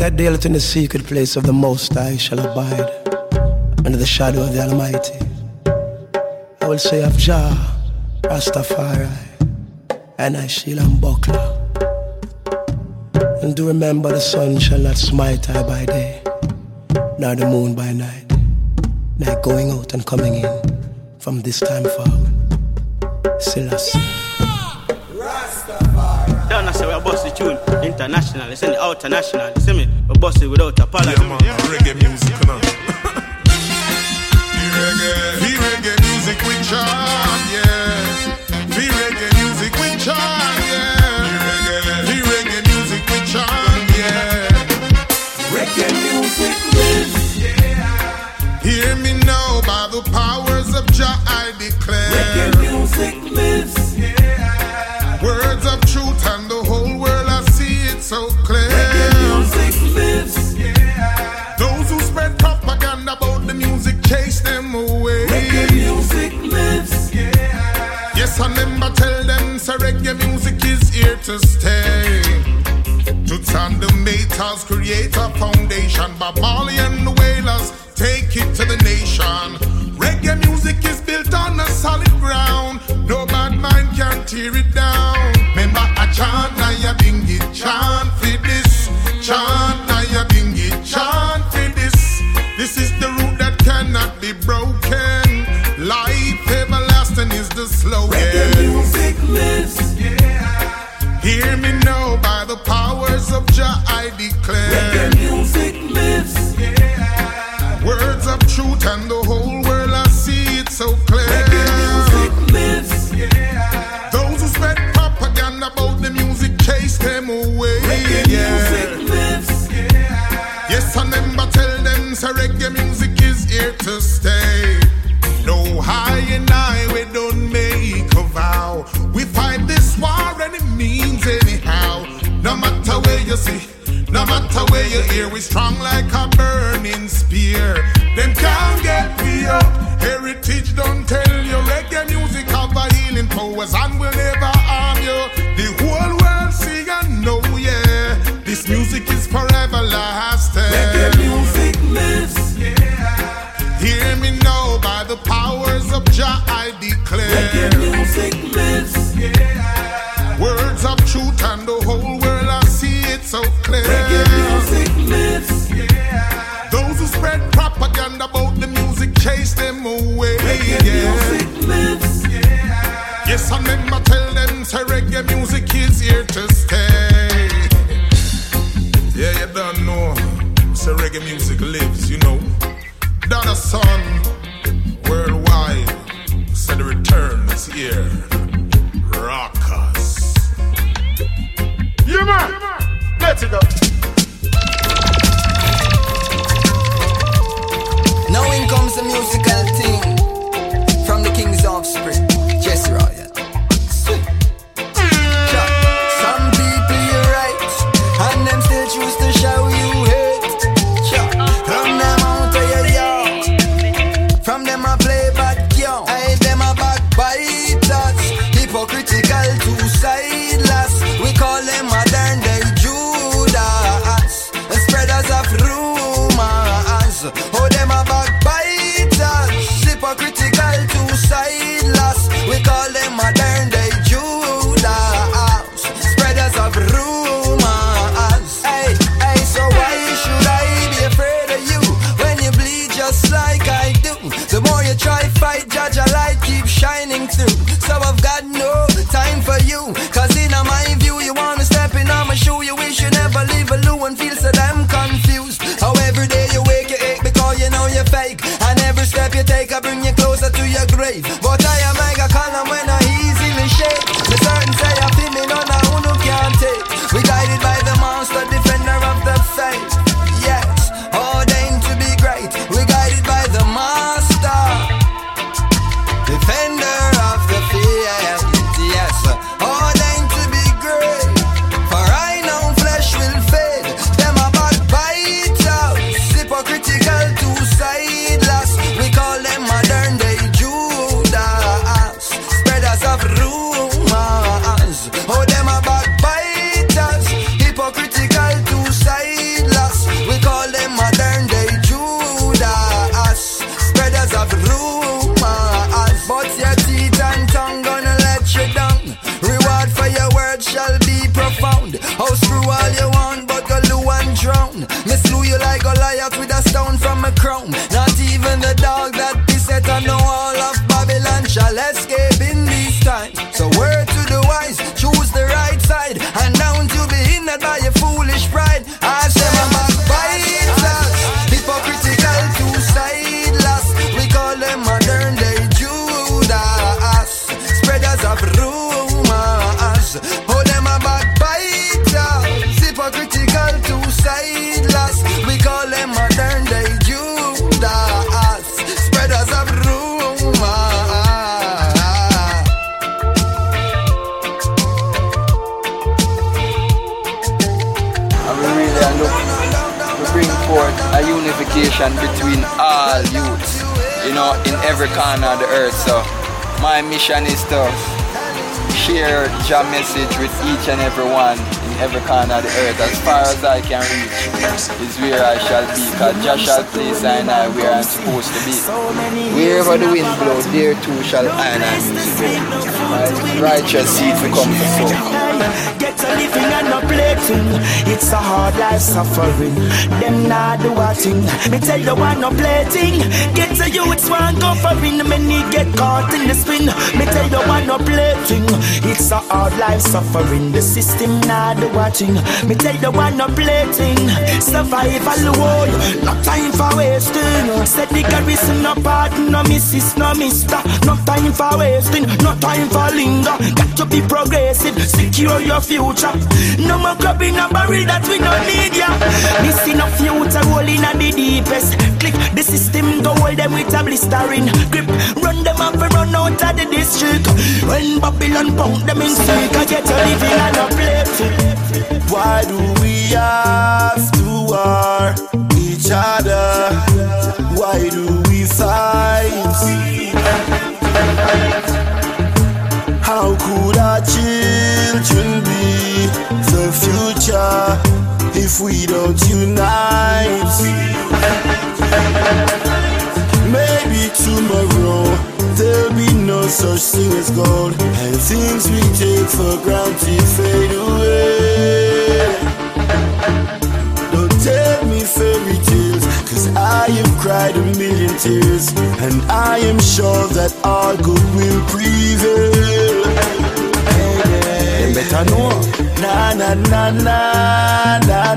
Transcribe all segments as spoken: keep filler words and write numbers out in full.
that dwelleth in the secret place of the Most High shall abide under the shadow of the Almighty. I will say of Jah, Rastafari, and I shield and buckler. And do remember the sun shall not smite I by day, nor the moon by night, night going out and coming in from this time forward. Selassie. Don't I say we're busting tune international, it's in the outer national. You see me? We're busting without apology. Yeah, man, yeah. Reggae music, you know. The reggae, the reggae music we chant, yeah. The reggae music we chant, yeah. The reggae, the reggae music we chant, yeah. Reggae music lives, yeah. Hear me now, by the powers of Jah I declare. Reggae music lives, yeah. Words of truth and the whole world I see it so clear. Reggae music lives, yeah. Those who spread propaganda about the music, chase them away. Reggae music lives, yeah. Yes, I never tell them, so reggae music is here to stay. To Thundermators create a foundation, Bob Marley and the Wailers take it to the nation. Reggae music is built on a solid ground. No bad mind can tear it down. Remember a chant, now you ding it. Chant for this. Chant, now you ding it. Chant for this. This is the root that cannot be broken. Life everlasting is the slogan. Reggae music lives, yeah. Hear me now, by the powers of Jah I declare. Reggae music lives, yeah. Words of truth and the whole world I see it so clear. Reggae music lives, yeah. Those who spread propaganda about the music, chase them away. Reggae yeah. music lives, yeah. Yes, I never tell them, so reggae music is here to stay. No high and I, we don't make a vow. We fight this war and it means anyhow. No matter where you see, no matter where you hear, we strong like a burning spear. Them can't get me up. Heritage don't tell you. Reggae music have a healing powers and will never harm you. The whole world see and know, yeah. This music is forever lasting. Reggae music lives, yeah. Hear me now, by the powers of Jah I declare. Reggae music lives, yeah. Words of truth and the whole world I see it so clear. Reggae music lives, yeah. Those who spread propaganda about the music, chase them away. Reggae yeah. music lives, yeah. Yes, I never tell them, say reggae music is here to stay. Yeah, you don't know, say reggae music lives, you know. Donna Son, worldwide, say the return is here. Rockers. Yeah, man. Let's go. Now in comes the musical thing from the King's Offspring, Jesse Royal. Sweet. Some people you're right, and them still choose to show you hate. From them out of your yard, from them I play bad young, I them a backbiters, hypocritical, two-sideless. We call them modern day Judas, the spreaders of rumors. Oh, them a backbiters, hypocritical, two-sideless. We call them modern day Judas, spreaders of rumors. Hey, hey, so why should I be afraid of you when you bleed just like I do? The more you try fight, judge a light keep shining through. So I've got no time for you, cause in my view you wanna step in on my shoe. You wish you never leave a loo and feel so damn confused. How every day you wake you ache because you know you're fake, and every step you take I bring you closer to your grave. But I am like a column when I easily shake. The certain say I feel me none of who no can't take. We guided by the monster, defender of the faith. Yes, ordained to be great. We guided by the master, defender of the faith. Yes, ordained to be great. For I know flesh will fade. Them a backbiters, hypocritical, two-sideless. We call them modern day Judas, spread communication between all youths, you know, in every corner of the earth. So my mission is to share Jah message with each and every one in every corner of the earth. As far as I can reach is where I shall be, because Jah shall place I and I where I'm supposed to be. Wherever the wind blows, there too shall I and I music go. My righteous seed to come to soak. Get a living and no plating. It's a hard life suffering. Them not do a thing. Me tell you one no plating. Get a youths one covering. Many get caught in the spin. Me tell you one no plating. It's a hard life suffering. The system not do a thing. Me tell you one no plating. Survival war. No time for wasting. Said the garrison no pardon, no missus, no mister. No time for wasting. No time for linger. Got to be progressive. Secure your future. No more grabbing a barrel that we don't need ya. Missing a future rolling at the deepest. Click the system, go hold them with a blistering grip. Run them up and run out of the district. When Babylon pound them in sick, I get a living and a plate. Why do we have to war each other? Why do we fight? How could our children be the future if we don't unite? Maybe tomorrow there'll be no such thing as gold, and things we take for granted fade away. Don't tell me fairy tales, cause I have cried a million tears, and I am sure that our good will prevail. Hey, better know. Na na na na na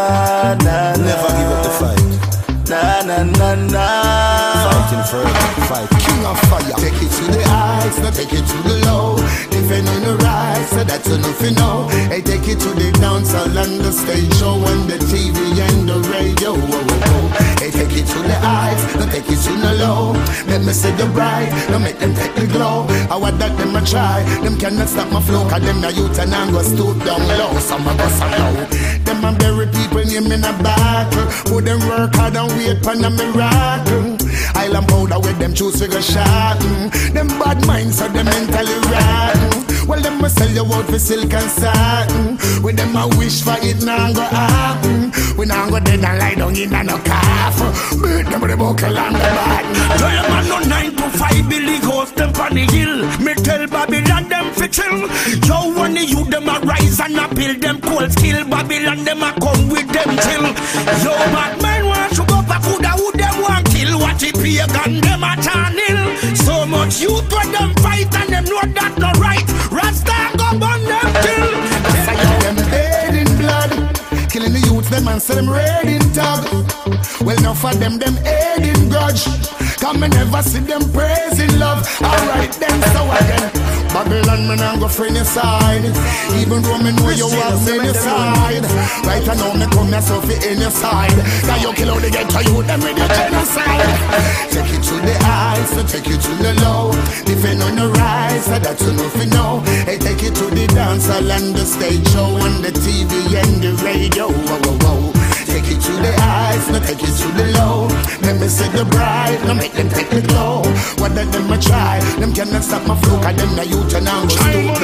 na na. Never give up the fight. Na na na na. Fighting forever, fight. King of fire. Take it to the heights, not take it to the low. Defend on the rise, so that's enough you know. Hey, take it to the downside and the stage show and the T V and the radio. Whoa, whoa, whoa. Hey, take it to the heights, not take it to the low. Let me say the bright, no make them take the glow. I want that them a try, them cannot stop my flow, cause them the youth and I'm gonna stoop down low. Some of us are low. Them a bury people name in a battle. Put them work hard and wait for a miracle. Island powder with them choose figure shot. Mm. Them bad minds so them mentally rotten. Well, them must sell you out for silk and satin. With them a wish for it now go happen. We now go dead and lie down in a no coffin. Beat them with the buckle and the baton. Tell them I no nine to five Billy Ghost them on the hill. Me tell Babylon them fi chill. Yo, when the youth them a rise and a build them cold skill. Babylon them a come with them chill. Yo, bad men want to go back who da who them want kill. What the pagan them a turn ill. So much youth when them fight and them know that no right. Rasta go burn them till. I get them dead in blood. Killing the youth them and say them red in tub. Well, now for them them head in grudge. Come and never see them praising love. Alright then, so again Babylon, man, I'm go friend your side. Even though me know you have many side. Right now, me come myself in your side. Now you kill all the ghetto youth, them with your genocide. Take it to the heights, so take it to the low. Defend on the rise, so that's enough you know. Hey, take it to the dance hall and the stage show, and the T V and the radio. Whoa, whoa, whoa. Take it to the highs, no take it to the low. Let me see the bright, no make them take the glow. What let them a try, them cannot stop my flow. Cause them the youth and I'm gonna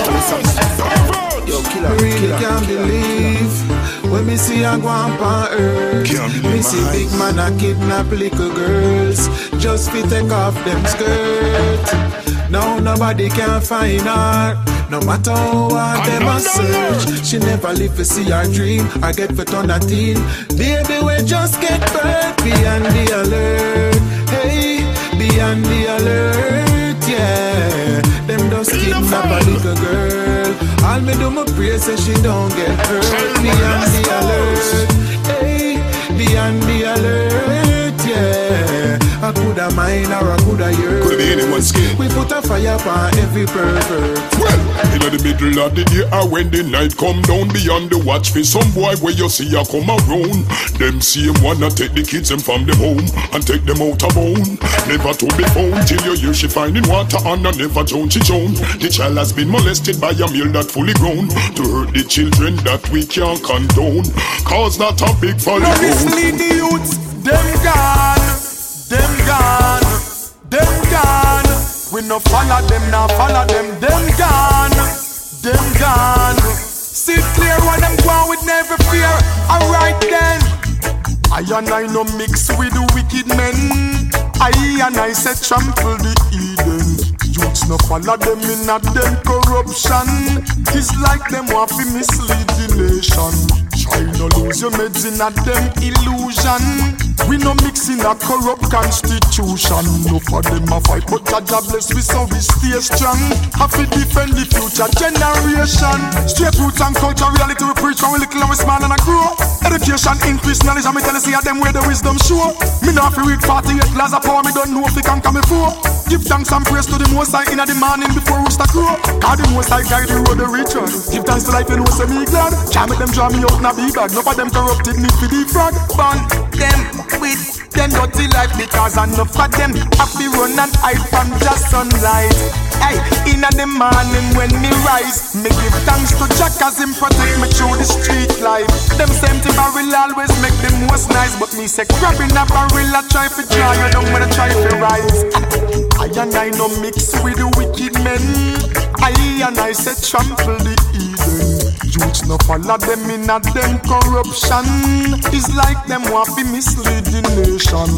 do. Yo, killer, I really killer, can't killer. believe when me see a go on earth. Me see big man a kidnap little girls just fi take off them skirt. Now nobody can find her. No matter how hard them a search, she never live to see her dream. I get for turn a teen. Baby, we just get birth. Be on the alert. Hey, be on the alert. Yeah, them just kidnap a little girl. All me do my pray so she don't get hurt. Be on the alert. Hey, be on the alert. Yeah, I coulda mine or I coulda yours. Coulda be anyone's skin. We put a fire upon every pervert. Well, in the middle of the day or when the night come down, beyond the watch for some boy where you see a come around. Them same wanna take the kids them from the home and take them out of bone. Never to be found till you hear she finding water and I never drown she drown. The child has been molested by a male that fully grown. To hurt the children that we can't condone, cause that a big folly. Now mislead the youths. them gone, them gone, them gone. We no follow them, now follow them, them gone, them gone. See clear what them go with never fear. Alright then. I and I no mix with the wicked men. I and I say trample the Eden. Youths no follow them in a them corruption. It's like them want to mislead the nation. Try no lose your meds in a them illusion. We no mix in a corrupt constitution. No for them a fight, but a jobless we so we stay strong. Have to defend the future generation. Straight roots and culture, reality we preach when we little and we small and I grow. Education, increase knowledge, and me tell you see them where the wisdom show. Me not fi read forty-eight laws of power, me don't know if we can come before. Give thanks and praise to the Most High in the morning before we start grow. Cause the Most High guide the road the reach on. Give thanks to life, you know, say me glad. Can't make them draw me out in a big bag. None of them corrupted me for the frog. Ban them with them dirty life because enough of them happy run and hide from just sunlight. Hey, in the morning when me rise, me give thanks to Jack as him protect me through the street life. Them same to barrel always make the most nice, but me say grabbing a barrel I try for dry, you don't wanna try for rise. I and I no mix with the wicked men. I and I say trample the Eden. Youths no follow them in a them corruption. It's like them want to mislead the nation.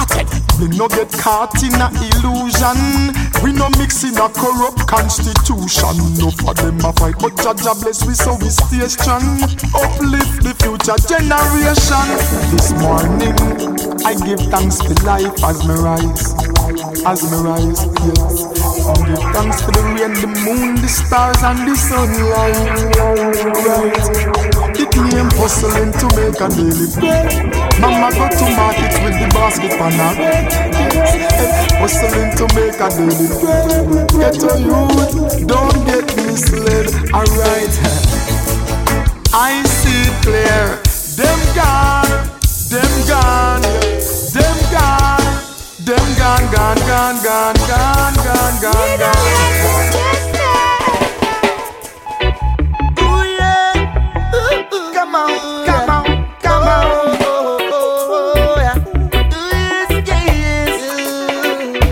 We no get caught in a illusion. We no mix in a corrupt constitution. No for them a fight, but Jaja bless we so we stay strong. Uplift the future generation. This morning I give thanks for life as me rise. As me rise, yes. I give thanks for the rain, the moon, the stars and the sunlight. Right. The claim hustling to make a daily bread. Mama go to market with the basket on her head. Hustling to make a daily bread. Get a youth, don't get misled. Alright. I see clear. Them gone, them gone, them gone. Them gone, gone, gone, gone, gone, gone, gone, gone. Ooh yeah, ooh, ooh, come on, come on, come on. Oh yeah, yes, yes.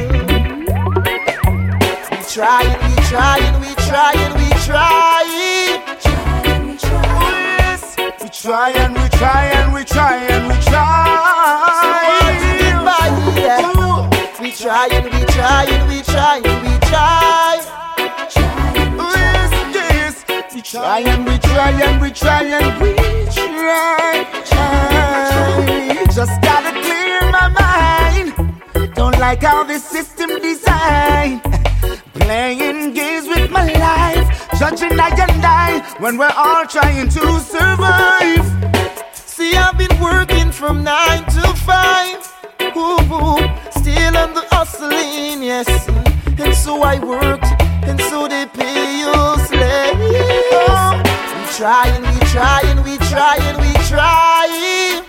We trying, we trying, we trying, we trying. Yes, we trying, we trying, we trying, we trying. We trying, we trying, we trying, we try. Yes, yes. We trying, we trying, we trying, we try. try. Just gotta clear my mind. Don't like how this system designed. Playing games with my life, judging I and I when we're all trying to survive. See, I've been working from nine to five. Ooh, ooh, still on the hustling, yes. And so I worked, and so they pay us less. Oh, we trying, we trying, we trying, we trying.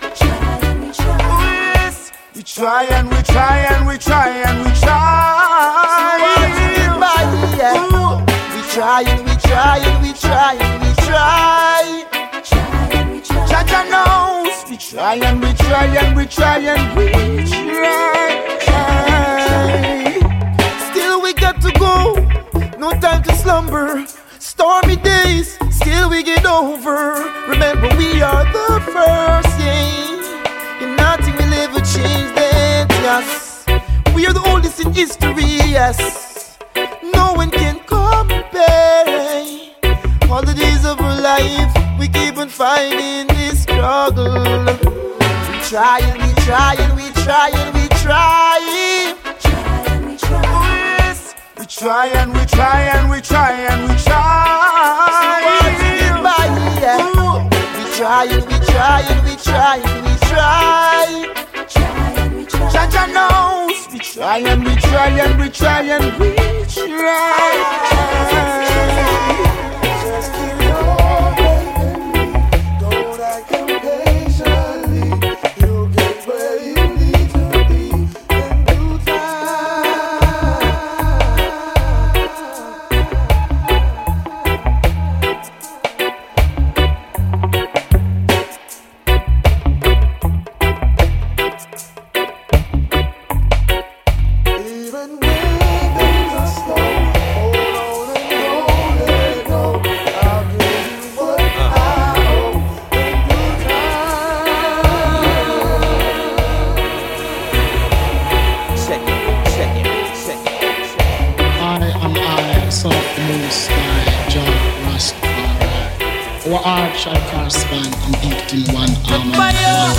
Yes, we trying, we trying, we trying, we trying. We trying, we trying, we trying, we try. Jaja knows. We trying, we trying, we trying, we try. Still we got to go. No time to slumber. Stormy days, still we get over. Remember we are the first, yeah. And nothing will ever change that, yes. We are the oldest in history, yes. No one can compare. All the days of our life, we keep on fighting this struggle. We trying, we trying, we trying, we trying. Yes, we trying, we trying, we trying, we trying. We trying, we trying, we trying, we try. Jaja knows. We trying, we trying, we trying, we try. Just keep on waiting. Don't act impatiently. You'll get where you need to be in due time. works of the Most High, Jah Rastafari. Our art shall correspond and beat in one arm. Fire,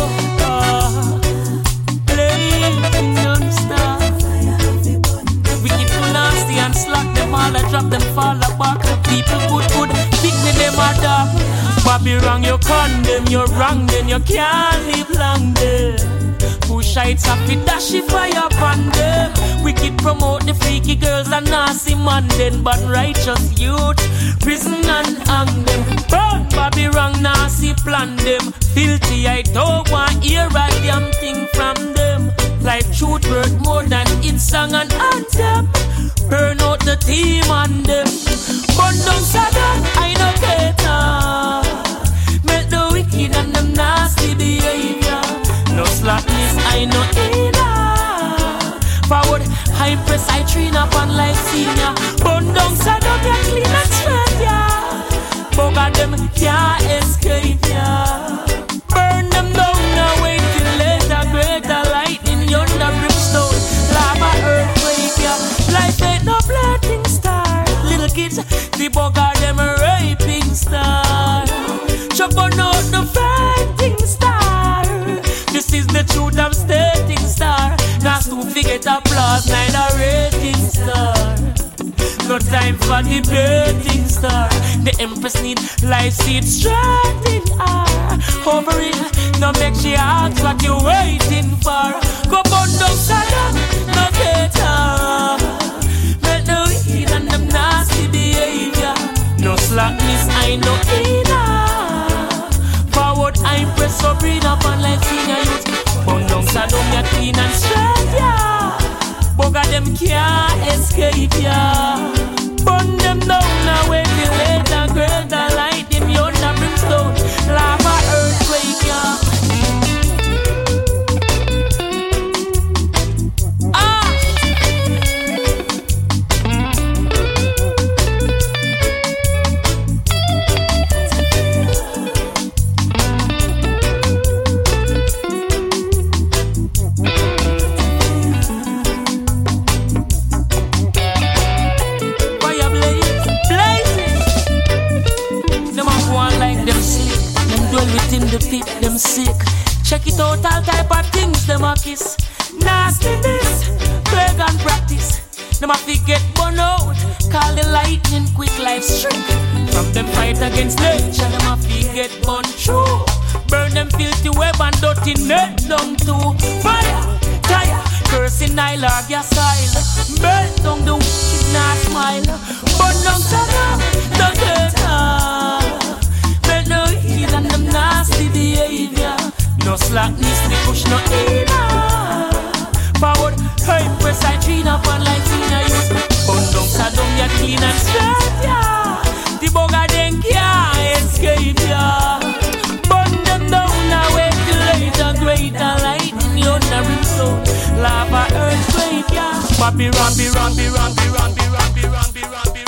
oh, blazing non-stop. Wicked full nasty and slack them all, I drop them fall apart. People good good, pick me them a dog. Bobby wrong, you condemn, you're wrong, then you can't live long there. Push heights up with dashy fire upon them. Wicked promote the freaky girls and nasty man then. But righteous youth, prison and hang them. Burn Bobby wrong, nasty plan them. Filthy, I don't want hear a damn thing from them. Like truth worth more than its song and anthem. Burn out the team on them. Burn down Saddam, I know better. Make the wicked and them nasty behavior. No slackness, I know either. Forward, high press, I train up on like senior. Burn down Saddam, you clean and straight, yeah. Bugger them, can't escape, yeah. Burn them down, now wait till later. Greater lightning, yonder brimstone. Lava, earthquake, yeah. Life ain't no blazing star. Little kids, the bugger them a raping star. Chop on out the fighting star. This is the truth I'm stating, star. Not to forget applause, neither rating star. No time for debating, star. The empress need life seed straight in her. Over it, now make she ask what you waiting for. Go burn down Saddam, no better. Make the wicked and them nasty behavior. No slackness, I know either. Forward, I press so breathe up and like senior youth. Burn down Saddam, you're clean and straight, yeah. Bugger them can't escape, yeah. Burn them down now, wait till later. Greater light them yonder brimstone. Lava, earthquake, yeah. Ah! In the pit, them sick. Check it out, all type of things them a kiss. Nastiness, plague and practice. Them a forget burn out. Call the lightning quick life shrink. From them fight against nature, them a forget burn true. Burn them filthy web and dirty net down to fire, tire. Cursing Nile or gas oil. Burn down the wicked, not smile. Burn down Saddam, don't get her. No heal and them nasty behavior. No slackness, they push no either. Forward, high press, I train up on like senior youth. Burn down Saddam, you're clean and straight, yeah. The bugger then can't escape, yeah. Burn them down now, wait till later. Greater lightning, yonder brimstone. Lava, earthquake, yeah. Bobby, Robbie, Robbie, Robbie, Robbie, Robbie, Robbie, Robbie.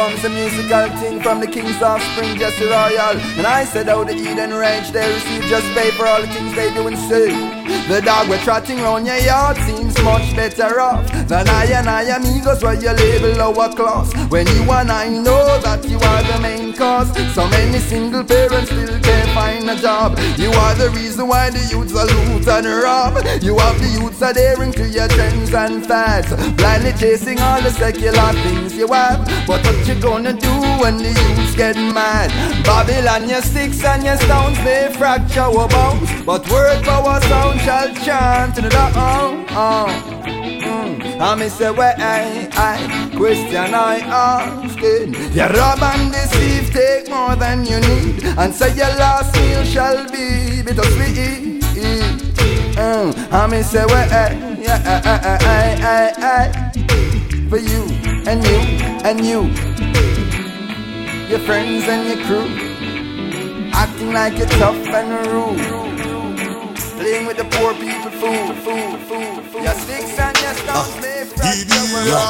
comes the musical thing from the king's offspring, Jesse Royal. And I said how the Eden range they receive just pay for all the things they do and say. The dog we're trotting round your yard seems much better off than I and I amigos where you label lower class. When you and I know that you are the main cause. So many single parents still can't find a job. You are the reason why the youths are loot and rob. You have the youths adhering to your trends and fads, blindly chasing all the secular things you have. But what you gonna do when the youths get mad? Babylon, your sticks and your stones may fracture our bones, but word power sound shall chant in the oh, oh. Mm. I may say where I, I question I asking. You rob and deceive, take more than you need, and say your last meal shall be bittersweet. Mm. I may say where I, yeah, I, I, I, I, I, for you and you and you, your friends and your crew, acting like you're tough and rude. Playing with the poor people, food, food, food, food. Your sticks and your stones may fracture.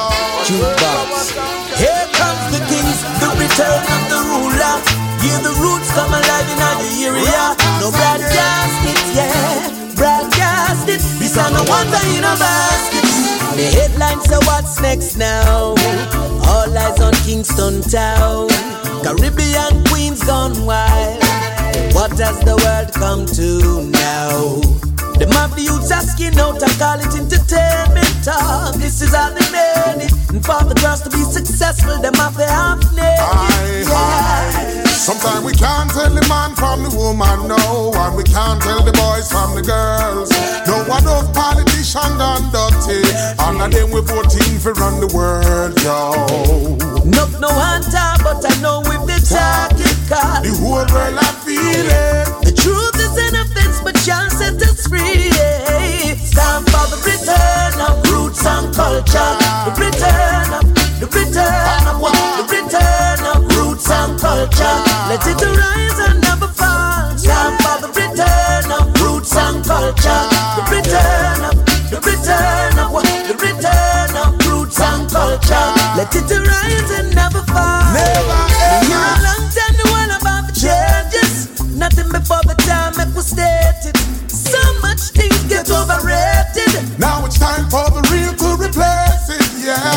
Here comes the kings, the return of the ruler. Hear the roots come alive in the area. No broadcast it, yeah, broadcast it. This are no wonder in a basket. The headlines say what's next now. All eyes on Kingston Town. Caribbean queens gone wild. What has the world come to now? Them have the youths asking out and call it entertainment talk. This is how they made it. And for the girls to be successful, them have to have naked. Yeah. Sometimes we can't tell the man from the woman, no. And we can't tell the boys from the girls. No one of politicians done dirty. And of them we voting for run the world, yo. No, no hunter, but I know if they talk it caught. The whole world I feel it. The truth is an offense, but y'all set us free. It's time for the return of roots and culture. The return of, the return of what? The return of roots and culture. Let it arise and never fall. Time for the return of roots and culture. The return of, the return of what? The return of roots and culture. Let it arise and never fall. Never ever. You're a long time to all about the changes. Nothing before the time it was stated. So much things get overrated. Now it's time for the real to replace it,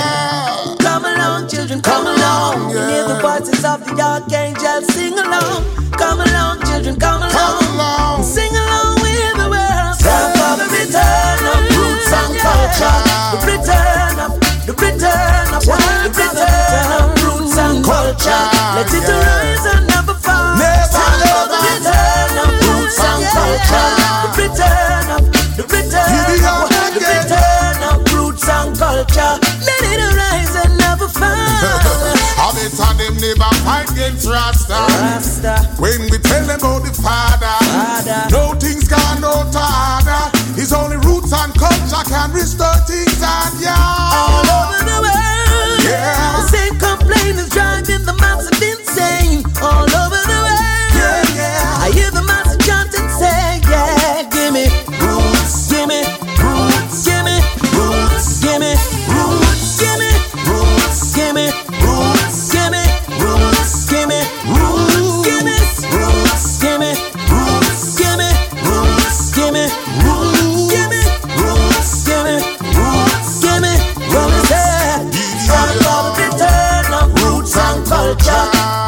yeah. Come along, children, come along. Yeah. Hear the voices of the archangel, sing along. Come along, children, come along. Come along. Sing along with the world. Time for the return of roots and culture. The return of, the return of, the return of roots and culture. Let it arise and never fall. Never, Time never. for the return of roots and culture. The return of, the return of, the return of roots and culture. Let it arise and never fall. How they tell them never fight against Rasta. Rasta. When we tell them about the Father, Father. No things can out to order. His only roots and culture can restore things and yeah. All over the world. Yeah. The same complaint is driving the masses insane. All over the world. Yeah, yeah. I hear the masses chant and say, yeah, give me roots, give me roots, give me roots, give me roots, give me roots, give me roots, give me roots, give me roots, give me roots, give me roots, give me roots, give me roots, give me roots, give me roots, give me roots. Time for the return of roots and culture.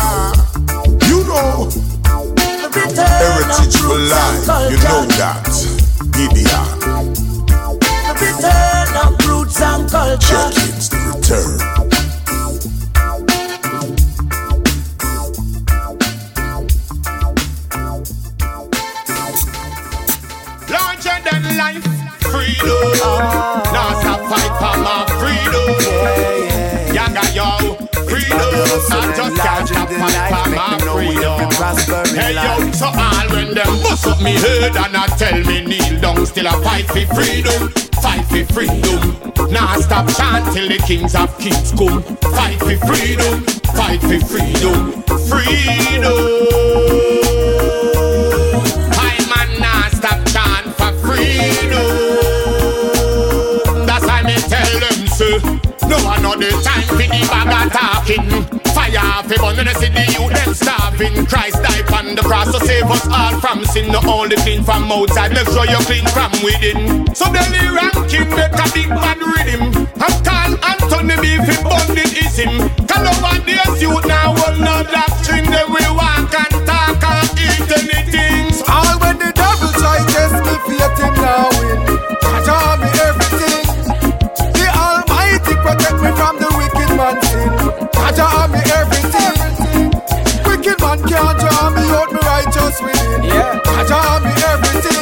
You know, The return heritage of for roots life. and You know culture. that. Gideon, The return of roots and culture. check-ins, the return. Larger than life, freedom. Now stop fight for my freedom. Yaga yo, freedom. I just can't stop fight for my freedom. Hey yo, so all when them bust up me head and I tell me kneel down, still I fight for freedom. Fight for freedom. Now stop chant till the kings of kings come. Fight for freedom. Fight for freedom. Freedom. I man now stop chant for freedom. That's why me tell them so. No another time for the bag of talking. Fight the cross to save us all from sin. Not only clean from outside, make sure you're clean from within. So Delhi ranking make a big bad rhythm. And call Anthony B if he bonded is him. Call over this youth now will no doctrine. They will walk and talk and eat anything. All when the devil try test me, faith him now win. Jah me everything. The Almighty protect me from the wicked man's sin. Jah me everything. Wicked man can't draw me out, me righteous within. Yeah. Jah me everything.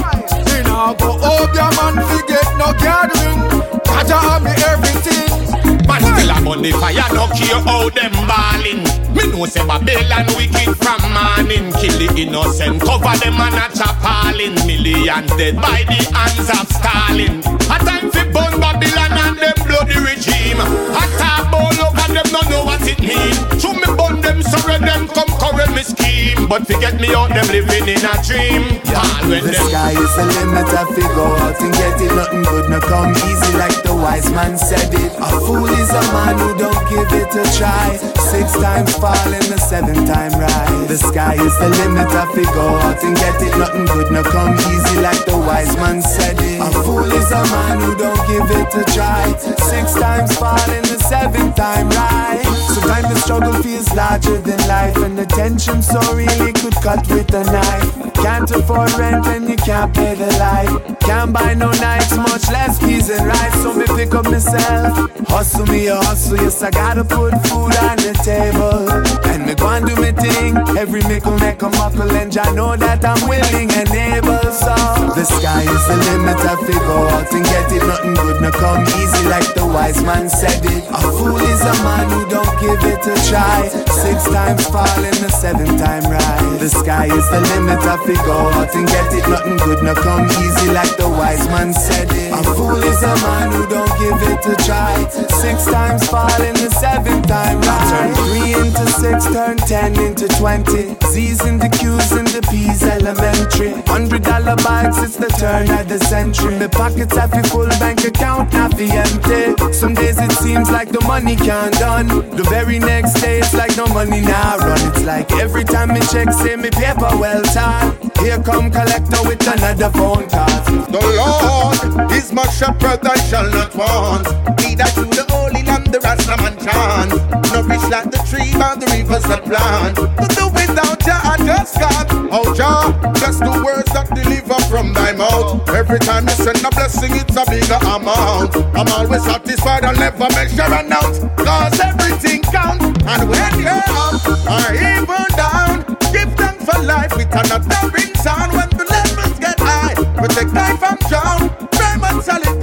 Me now go up your man, forget no gathering. Jah me everything. Man still a burn the fire, no care how them balling. Me know say Babylon wicked from morning. Kill the innocent, cover them and a chapalin. Millions dead by the hands of Stalin. A time fi burn Babylon and them bloody regime. A talk all over them, no know what it mean. So me burn them, sorry them, come correct me scheme. But forget me out, them living in a dream. Yeah, the them sky is the limit, I figure out and get it. Nothing good no come easy like the wise man said it. A fool is a man who don't give it a try. Six times fall and the seventh time rise. The sky is the limit, I figure out and get it. Nothing good no come easy like the wise man said it. A fool is a man who don't give it a try. Six times fall and the seventh time rise. Sometimes the struggle feels larger than life, and the tension so real it could cut with a knife. Can't afford rent and you can't pay the light. Can't buy no nights, much less peas and rice. So me pick up myself, hustle me a hustle. Yes, I gotta put food on the table, and me go and do me thing. Every mickle make a muckle, and I know that I'm willing and able. So the sky is the limit, I figure out and get it. Nothing good no come easy like the wise man said it. A fool is a man who don't give it a try. Six times fall and the seventh time rise. The sky is the limit, I figure out and get it. Nothing good no come easy like the wise man said it. A fool is a man who don't give it a try. Six times fall and the seventh time rise. Turn three into six, turn ten into twenty. Z's in the Q's and the P's elementary. Hundred dollar bags, it's the turn of the century. My pockets have a full bank account, not the empty. Some days it seems like the money can't done. The very next day it's like no money now run. It's like every time me check, say me paper well tied. Here come collector with another phone call. The Lord is my shepherd, I shall not want. Lead us to the holy land, the Rastaman chant. Nourish like the tree by the rivers that plant. To do without Jah, I just got. Oh Jah, just the words that deliver from thy mouth. Every time you send a blessing, it's a bigger amount. I'm always satisfied, I'll never measure and out. Cause everything counts. And when you're up or even down, give thanks for life with another ring sound. When the levels get high, protect life from drown. Firm and solid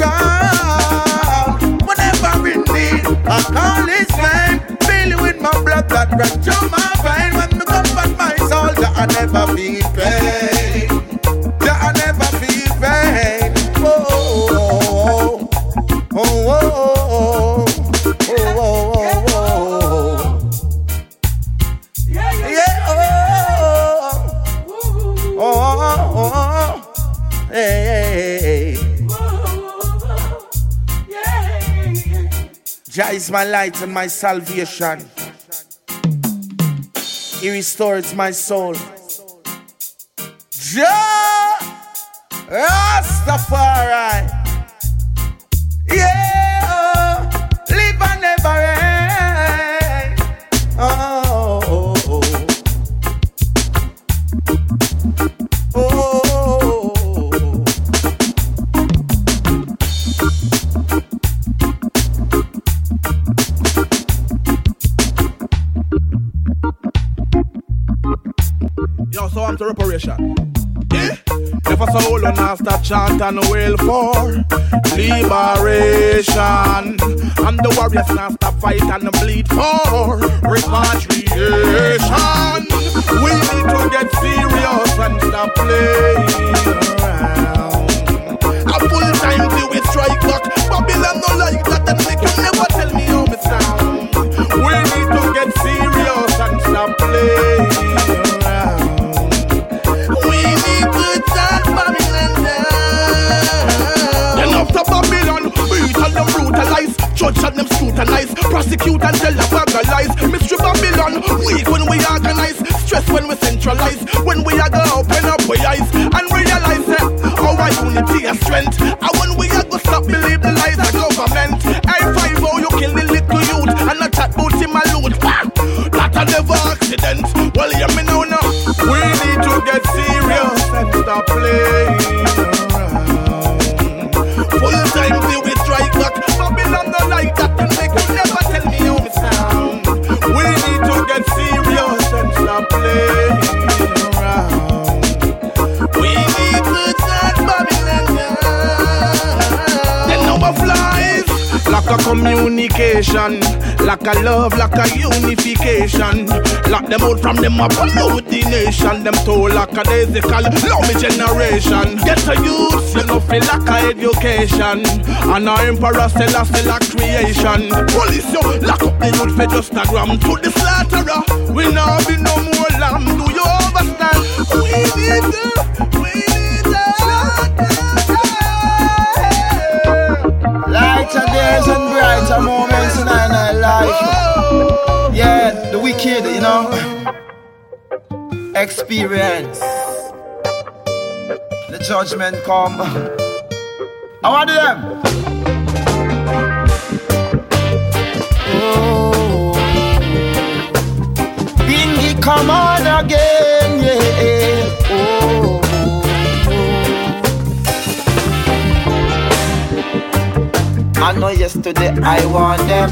ground. Whenever in need, I call his name. Fill it with my blood that runs through my vein. When the comfort my soul, that I never feel pain. That I never feel pain. Oh, oh, oh, oh, oh, oh, oh, oh, oh. Yeah, oh, oh, oh, oh, hey, Jah is my light and my salvation. He restores my soul. Jah Rastafari. Yeah, live and never end. Oh, oh, oh. Oh. Yo, so I'm to reparation. Yeah. Never so hold on and stop chant and wail for liberation. And the warriors now stop fight and bleed for repatriation. We need to get serious and stop playing around. A full time till we strike back. Babylon no like that, and they can never tell me how me sound. We need to get serious and stop playing around. We need to start Babylon down. Enough to Babylon, beat and them brutalize, judge and them scrutinize, prosecute and tell a bag of lies. Mystery Babylon, weak when we organize. stress when we centralize. When we are gonna open up our eyes and realize that our unity and strength. And when we are gonna stop believe the lies of government. I five oh you kill the little youth and not chat about him alone. That a never accident. Well, hear me now now. We need to get serious and stop playing around. Full time till we strike back. Babylon no like that. And they could never tell me how me sound. We need to get serious and stop playing around. We need to start Babylon down. Then no more flies. Lack of communication, lack of love, lack of unification. Lock them out from them up pollute the nation. Them too lackadaisical, love me generation. Get a youth, you know feel lack of education. And our emperor still a still a creation. Police you lock up the youth for just a gram to the slaughterer. We now be no more lamb, do you understand? We need to, we need to. Lighter days and brighter moments in our life. Yeah, the wicked, you know. Experience. The judgment come. I want them. Oh, Bingy, come on again, yeah. Oh. I know yesterday I want them.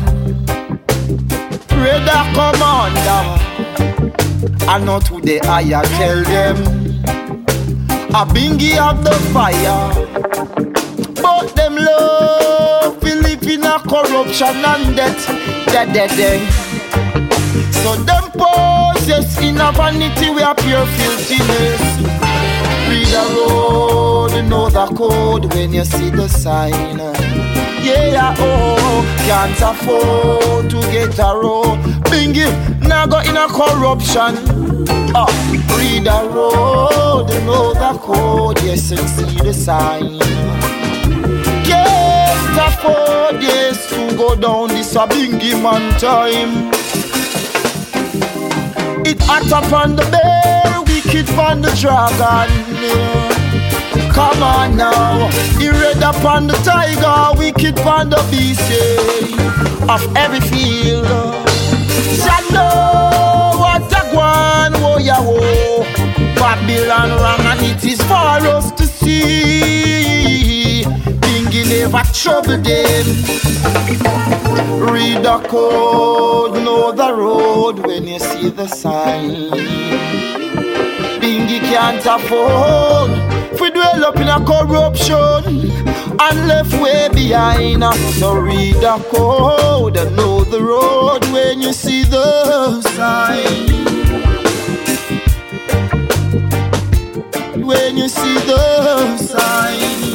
Radar commander. I know today I tell them. A bingy of the fire. But them love Filipina corruption and death. Dead, dead, dead. So them poses in a vanity we are pure filthiness. Read the road, know the code when you see the sign. Yeah, oh, can't afford to get a road. Bingy, now go in a corruption. Oh, read the road, know the code, yes, and see the sign. Can't afford, yes, to go down this a Bingy man time. It hot up on the bear, wicked on the dragon. Yeah. Come on now, he red up on the tiger, wicked on the beast, yeah. Of every field. Shadow, what a one, wo ya wo. Babylon wrong and it is for us to see. Bingy never trouble them. Read the code, know the road when you see the sign. Bingy can't afford. We dwell up in a corruption and left way behind. So read the code and know the road when you see the sign. When you see the sign.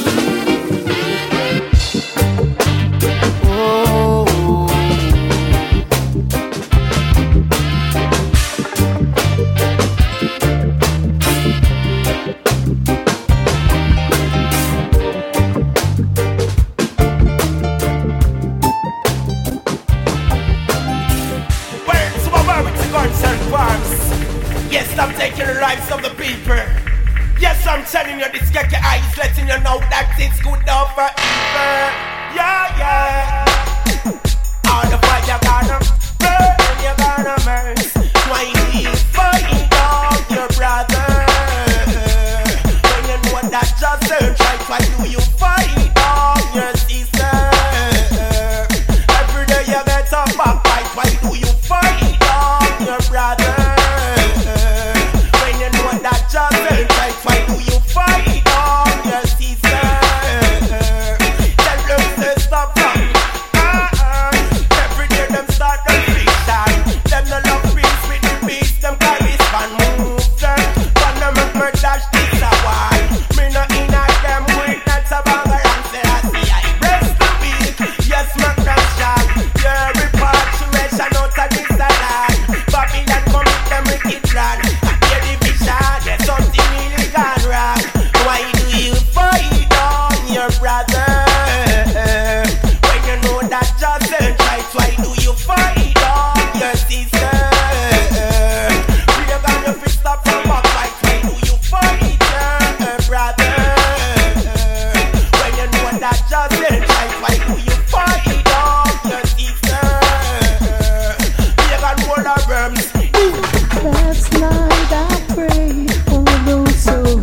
Oh. Yes, I'm taking the lives of the people. Yes, I'm telling you this, get your eyes, letting you know that it's good enough for evil. Yeah, yeah. All the fire gonna burn and you're gonna burn. Why you fight on your brother? When you know that just search right, why do you fight on your sister? Every day you get a back fight, why do you fight on your brother? Just search right, why do you fight on your sister? Tell them to stop fighting. Uh-uh. Every day them start them fiction. Them no love peace with the beast. Them carry span move them. But no make me dash this a wall. Me no in at them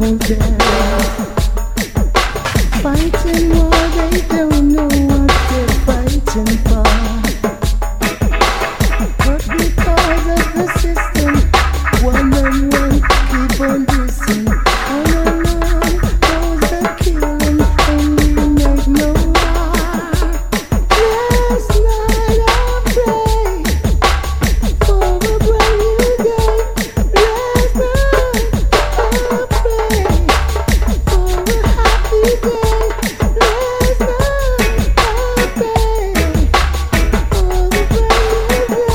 Fighting war, they don't know what they're fighting for. But because of the system, one and one keep on dissing. On and on goes the killing, and we make no war. Last night I prayed for a brand new day. Last night I prayed for a happy day. Last night I prayed for a brand new day.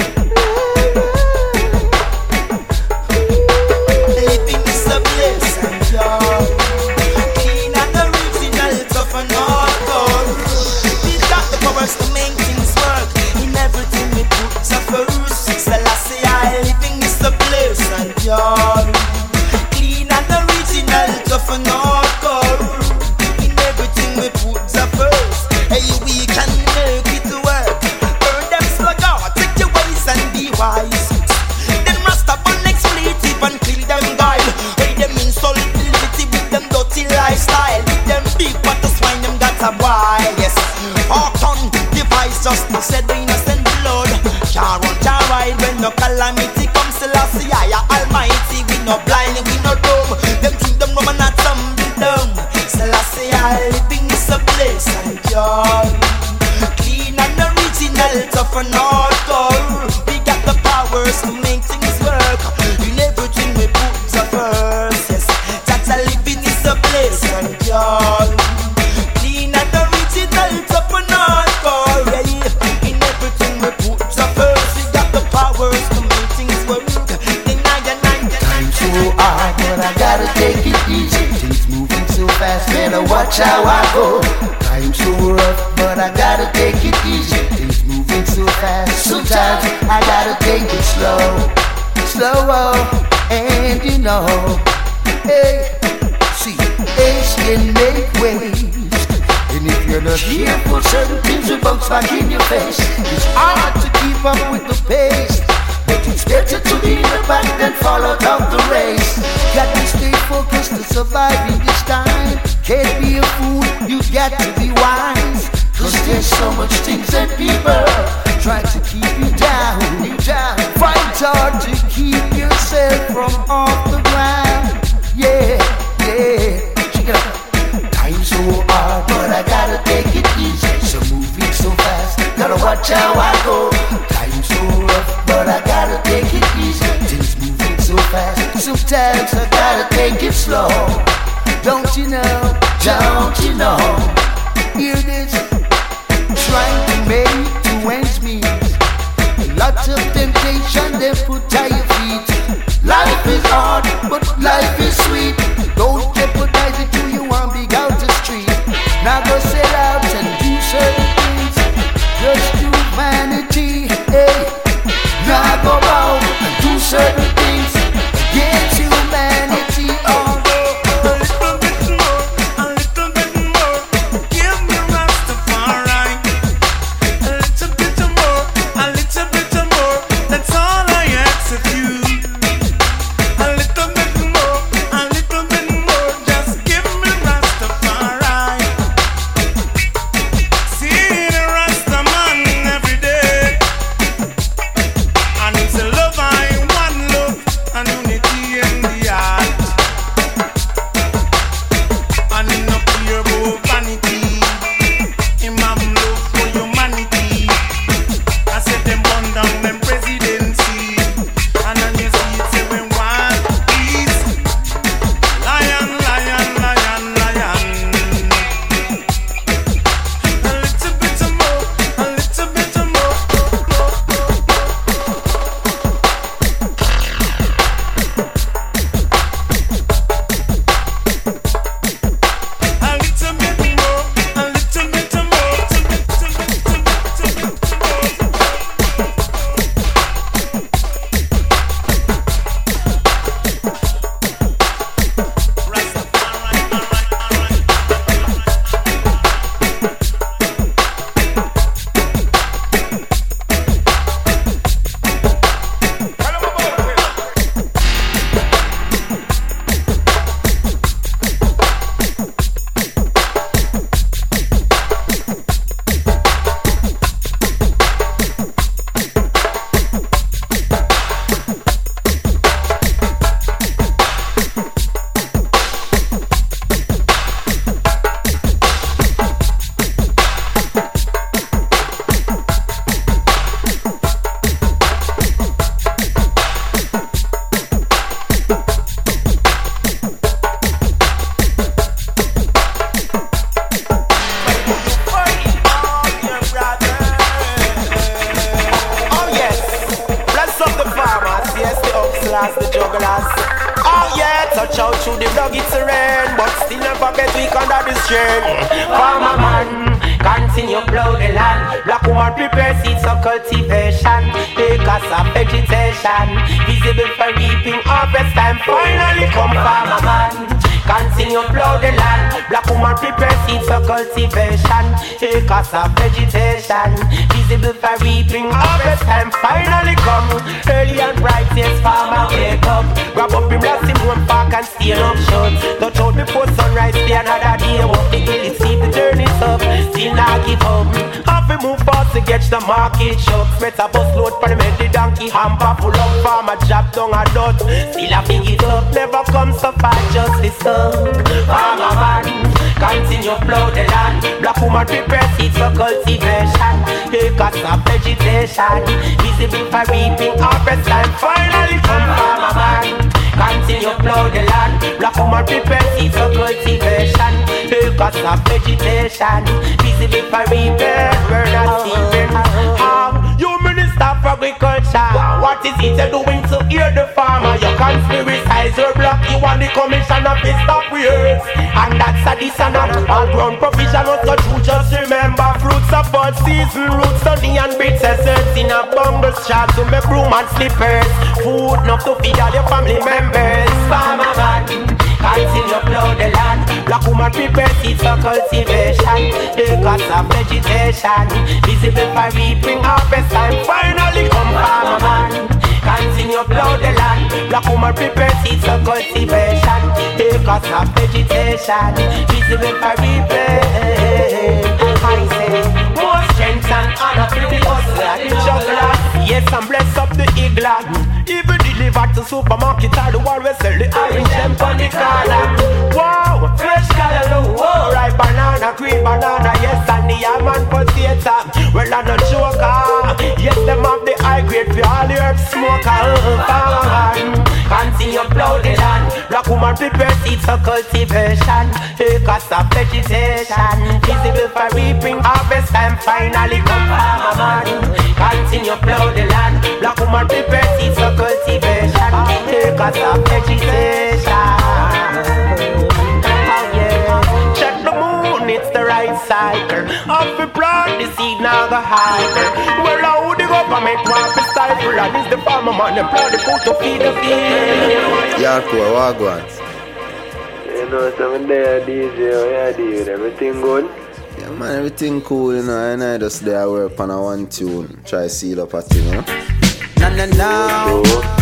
Living is a bliss and joy. Clean and original, tough and hardcore. We got the powers to make things work. In everything we put a first. Selassie, I living is a bliss and joy. Clean and original, tough and hardcore. In everything we put a first. Hey, we can make it work. Burn them slug out, take your ways and be wise. Then Rasta burn expletive and kill them guile. Hey, them insultability with them dirty lifestyle. With them big water swine, them got a while. Yes, hawk on device just to shed the innocent blood. Can't run, can't ride when no calamity comes. Selassie, I am almighty. We no blind, we no dumb. Them drink them rum and not tumble down. Selassie, I living is a bliss and joy. Clean and original, tough and hardcore. We got the powers to make things work. In everything we put a first. Yes, that's a living is a bliss and joy. Clean and original, tough and hardcore. Yeah, in everything we put a first. We got the powers to make things work. Then I and I and I. Time so hard, but I gotta take it easy. Things moving so fast, better watch how I go. Time so rough, but I gotta take it easy. Things moving so fast, sometimes I gotta take it slow, slow, and you know, hey, see, age can make waste. And if you're not careful, certain things will bounce back in your face. It's hard to keep up with the pace, but it's better to be in the back than fall out of the race. Got to stay focused to survive in this time. Can't be a fool, you got to be wise. Cause there's so much things that people try to keep you down, you down. Fight hard to keep yourself from off the ground. Yeah, yeah, check it out. Time so hard, but I gotta take it easy. So moving so fast, gotta watch how I go. Time so rough, but I gotta take it easy. Things moving so fast, sometimes I gotta take it slow. Don't you know, don't you know? Hear this, trying to make two ends meet. Lots of temptation they put at your feet. Life is hard, but life is sweet. Don't jeopardize it till you want big out the street. Now go sell out and do certain things just to vanity. Hey, now go out and do certain things get humanity. Although a little bit more, a little bit more, give me Rastafari. A little bit more, a little bit more. That's all I ask of you. A little bit touch out through the rugged terrain, but still never get weak under the strain. Farmer man, continue plow the land. Black woman prepare seeds for cultivation. Acres of vegetation, visible for reaping. Harvest time finally come. Farmer man, continue plow the land. Black woman prepare seeds for cultivation. Acres of vegetation, visible for reaping. Harvest time finally come. Early and bright, yes, farmer wake up. Grab up him, blast him, run back and stay up shut. Touch out before sunrise, stay another day. Walk the hill, it's steep, the journey's up. Still not give up. Have to move fast to get the market shut. Spread a bus load for the men, the donkey hamper full up. Farmer job down a dot. Still a big it up, never comes so far, just listen. Farmer man, continue plow the land. Black woman prepare seeds for cultivation. Acres of vegetation, visible for reaping. Harvest time finally come. Farmer man, continue plow the land. Black woman prepare seeds for cultivation. Acres of vegetation, visible for reaping. We're not sleeping. How you minister for agriculture? What is it you're doing to hear the farmer? You conspiracize your block. You want the commission of his stop years, and that's a dissonant. All ground provision was got through. Just remember, fruits of all season, roots, sunny and bits, essence in a bungle shop to make broom and slippers. Food enough to feed all your family members. Farmer man, continue plow the land. Black woman prepare seeds for cultivation. Acres of vegetation, visible for reaping. Harvest time finally come. Farmer man, continue plow the land. Black woman prepare seeds for cultivation. Acres of vegetation, visible for reaping. I say, more strength and honor for the hustler, the juggler. Yes, and bless up the eagler. Even deliver to supermarket or the one we sell the orange gem on the corner. Wow, fresh callaloo, wow, ripe banana, green banana, yes, and the almond potato. Well, I'm not joker. Yes, them have the high grade for all the herb smoker. Farmer, continue plow the land. Black woman prepare seeds for cultivation. Acres of vegetation, visible for reaping. Harvest time finally come. Farmer man, continue plow the land. Black woman prepare seeds for cultivation. Acres of vegetation. Oh yeah, check the moon, it's the right cycle. Up we plant the seed, now the hiker. Well, how the government want to stifle, and it's the farmer man, them plant the food to feed the field. Yarko, what go on? You know, some day D J, how you doing? Everything good? Yeah, man, everything cool, you know, and I just there work on a one tune, try seal up a thing, you know. Na na na,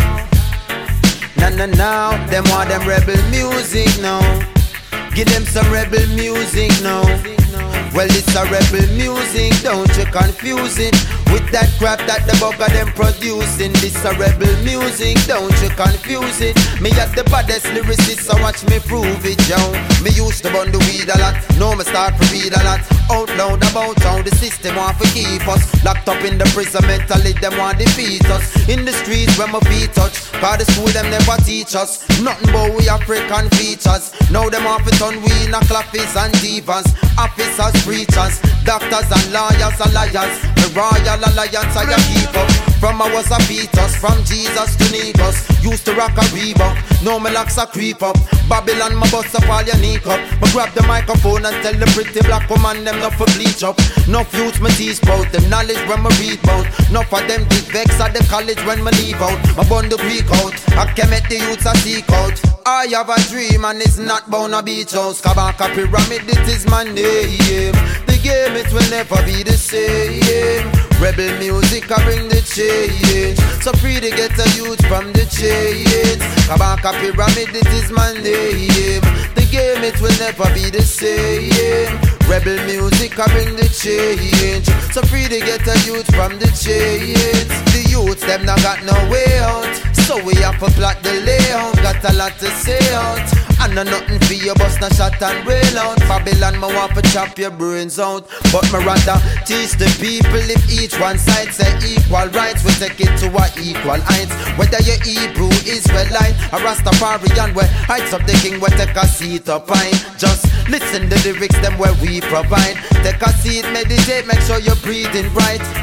na na na, them want them rebel music now. Give them some rebel music now. Well, it's a rebel music, don't you confuse it with that crap that the bugger them producing. This a rebel music, don't you confuse it. Me at the baddest lyricist, so watch me prove it, yo. Me used to burn the weed a lot, now me start to read a lot. Out loud about how the system want to keep us locked up in the prison mentally, them want defeat us. In the streets where my feet touch, cause the school them never teach us nothing but we African features. Now them off it on we in a clappies and divas, officers, preachers, doctors and lawyers and liars. The Royal Alliance I keep up. From I was a fetus, from Jesus to Nikos. Used to rock a Reebok, now my locks a creep up. Babylon my bust up all your knee up. Me grab the microphone and tell the pretty black woman them not for bleach up. Enough youths me teach bout, them knowledge when me read bout. Enough of them did vex at the college when me leave out. My bun the Greek out, I can make the youths a seek out. I have a dream and it's not bound a beach house. Kabaka pyramid, it is my name. The game it will never be the same. Rebel music I bring the change. So free to get a youth from the chains. Kabaka pyramid, it is my name. The game it will never be the same. Rebel music I bring the change. So free to get a youth from the chains. The youths them not got no way out, so we have to plot the layout. Got a lot to say out, and no nothing for your bust no shot and rail out. Babylon me want to chop your brains out, but me rather teach the people if each one side say equal rights. We take it to a equal heights. Whether you're Hebrew, Israelite, or Rastafarian, where heights of the king we take a seat up high. Just listen the lyrics them where we provide. Take a seat, meditate, make sure you're breathing right. If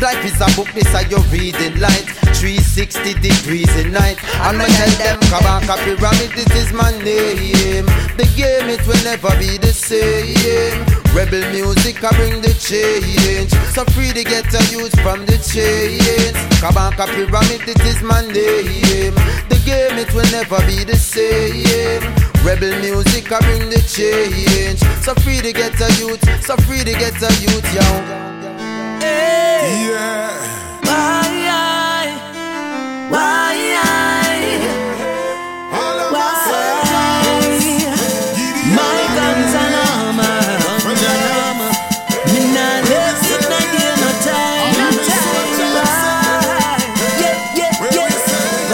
Life is a book, this are your reading light. three sixty degrees in night. I'm not tell them, come on, copy pyramid, this is my name. The game, it will never be the same. Rebel music, I bring the change. So free to get a youth from the chains. Come on, copy pyramid, this is my name. The game, it will never be the same. Rebel music, I bring the change. So free to get a youth, so free to get a youth, yo. Hey. Yeah. Why I? Why I? Why? My guns and armor, guns and armor. Me nah let sit nah give no time, no time. Why? Yeah, yeah, yeah.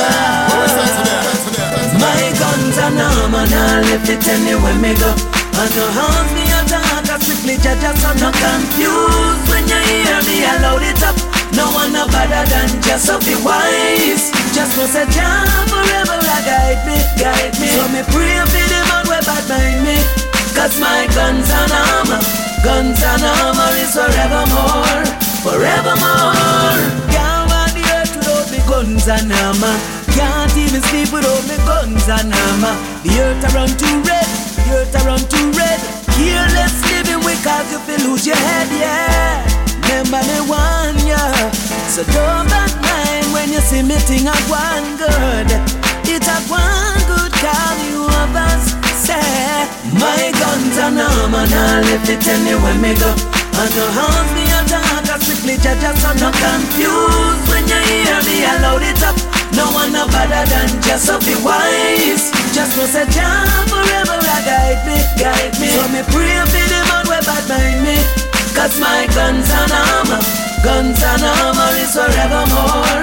Why? My guns and armor, nah left it anywhere me go. And no hands me attack, I strictly judge us, I'm not confused. When you hear me, I load it up. No one no better than just to be wise. Just must say Jah forever will guide me, guide me. So me pray for the man where bad mind me. Cause my guns and armor, guns and armor is forevermore, forevermore. Can't want the earth without me guns and armor. Can't even sleep without me guns and armor. The earth around too red, the earth around too red. Careless living we cause you feel lose your head, yeah. Remember me one, yeah. So don't bad mind when you see me thing a one good. It a one good call you of us. Say my guns and armor, now left it anywhere me go. And no hands me attack, I strictly judge us, I'm not confused. When you hear me, I load it up. No one no better than just to be wise. Just must say Jah forever will guide me, guide me. So me pray for the man where bad mind me. Cause my guns and armor, guns and armor is forevermore,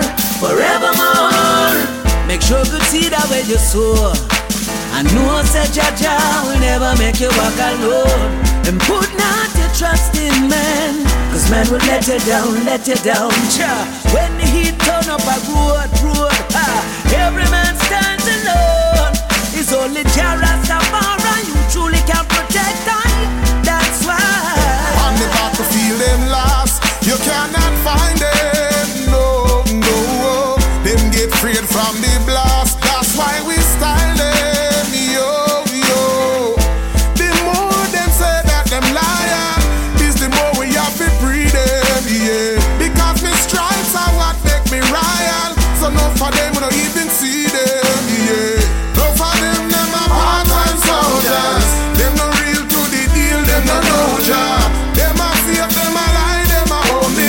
forevermore. Make sure you see that where you sow. And know say Jah Jah will never make you walk alone. And put not your trust in man, cause man will let you down, let you down. Cha. When the heat turn up a road, road, ah, every man stands alone. It's only Jah Rastafari you truly can protect I. That's why on the battlefield them lost, you cannot find them. No, no, them get freed from the blast. That's why we style them, yo, yo. The more them say that them liar, is the more we have to free them, yeah. Because me stripes are what make me royal. So no for them we don't even see them, yeah. No for them, them are part-time soldiers. Them no real to the deal, them no know job. Them a fake, them a lie, them a only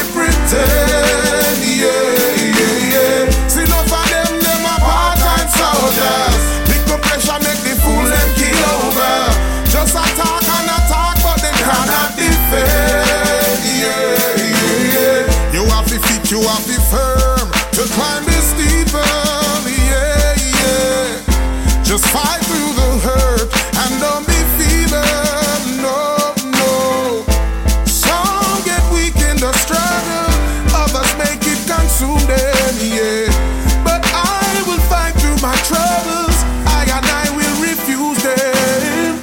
pretend, yeah, yeah, yeah. See no for them, them a part-time soldiers. Big pressure make the fool them kill over. Just attack and attack, but they cannot defend, yeah, yeah, yeah. You have to fit, you have to firm to climb the steeple, yeah, yeah. Just fight through the hurt and don't be feeble, no, no. Some get weak in the struggle, others make it consume them, yeah. But I will fight through my troubles, I and I will refuse them.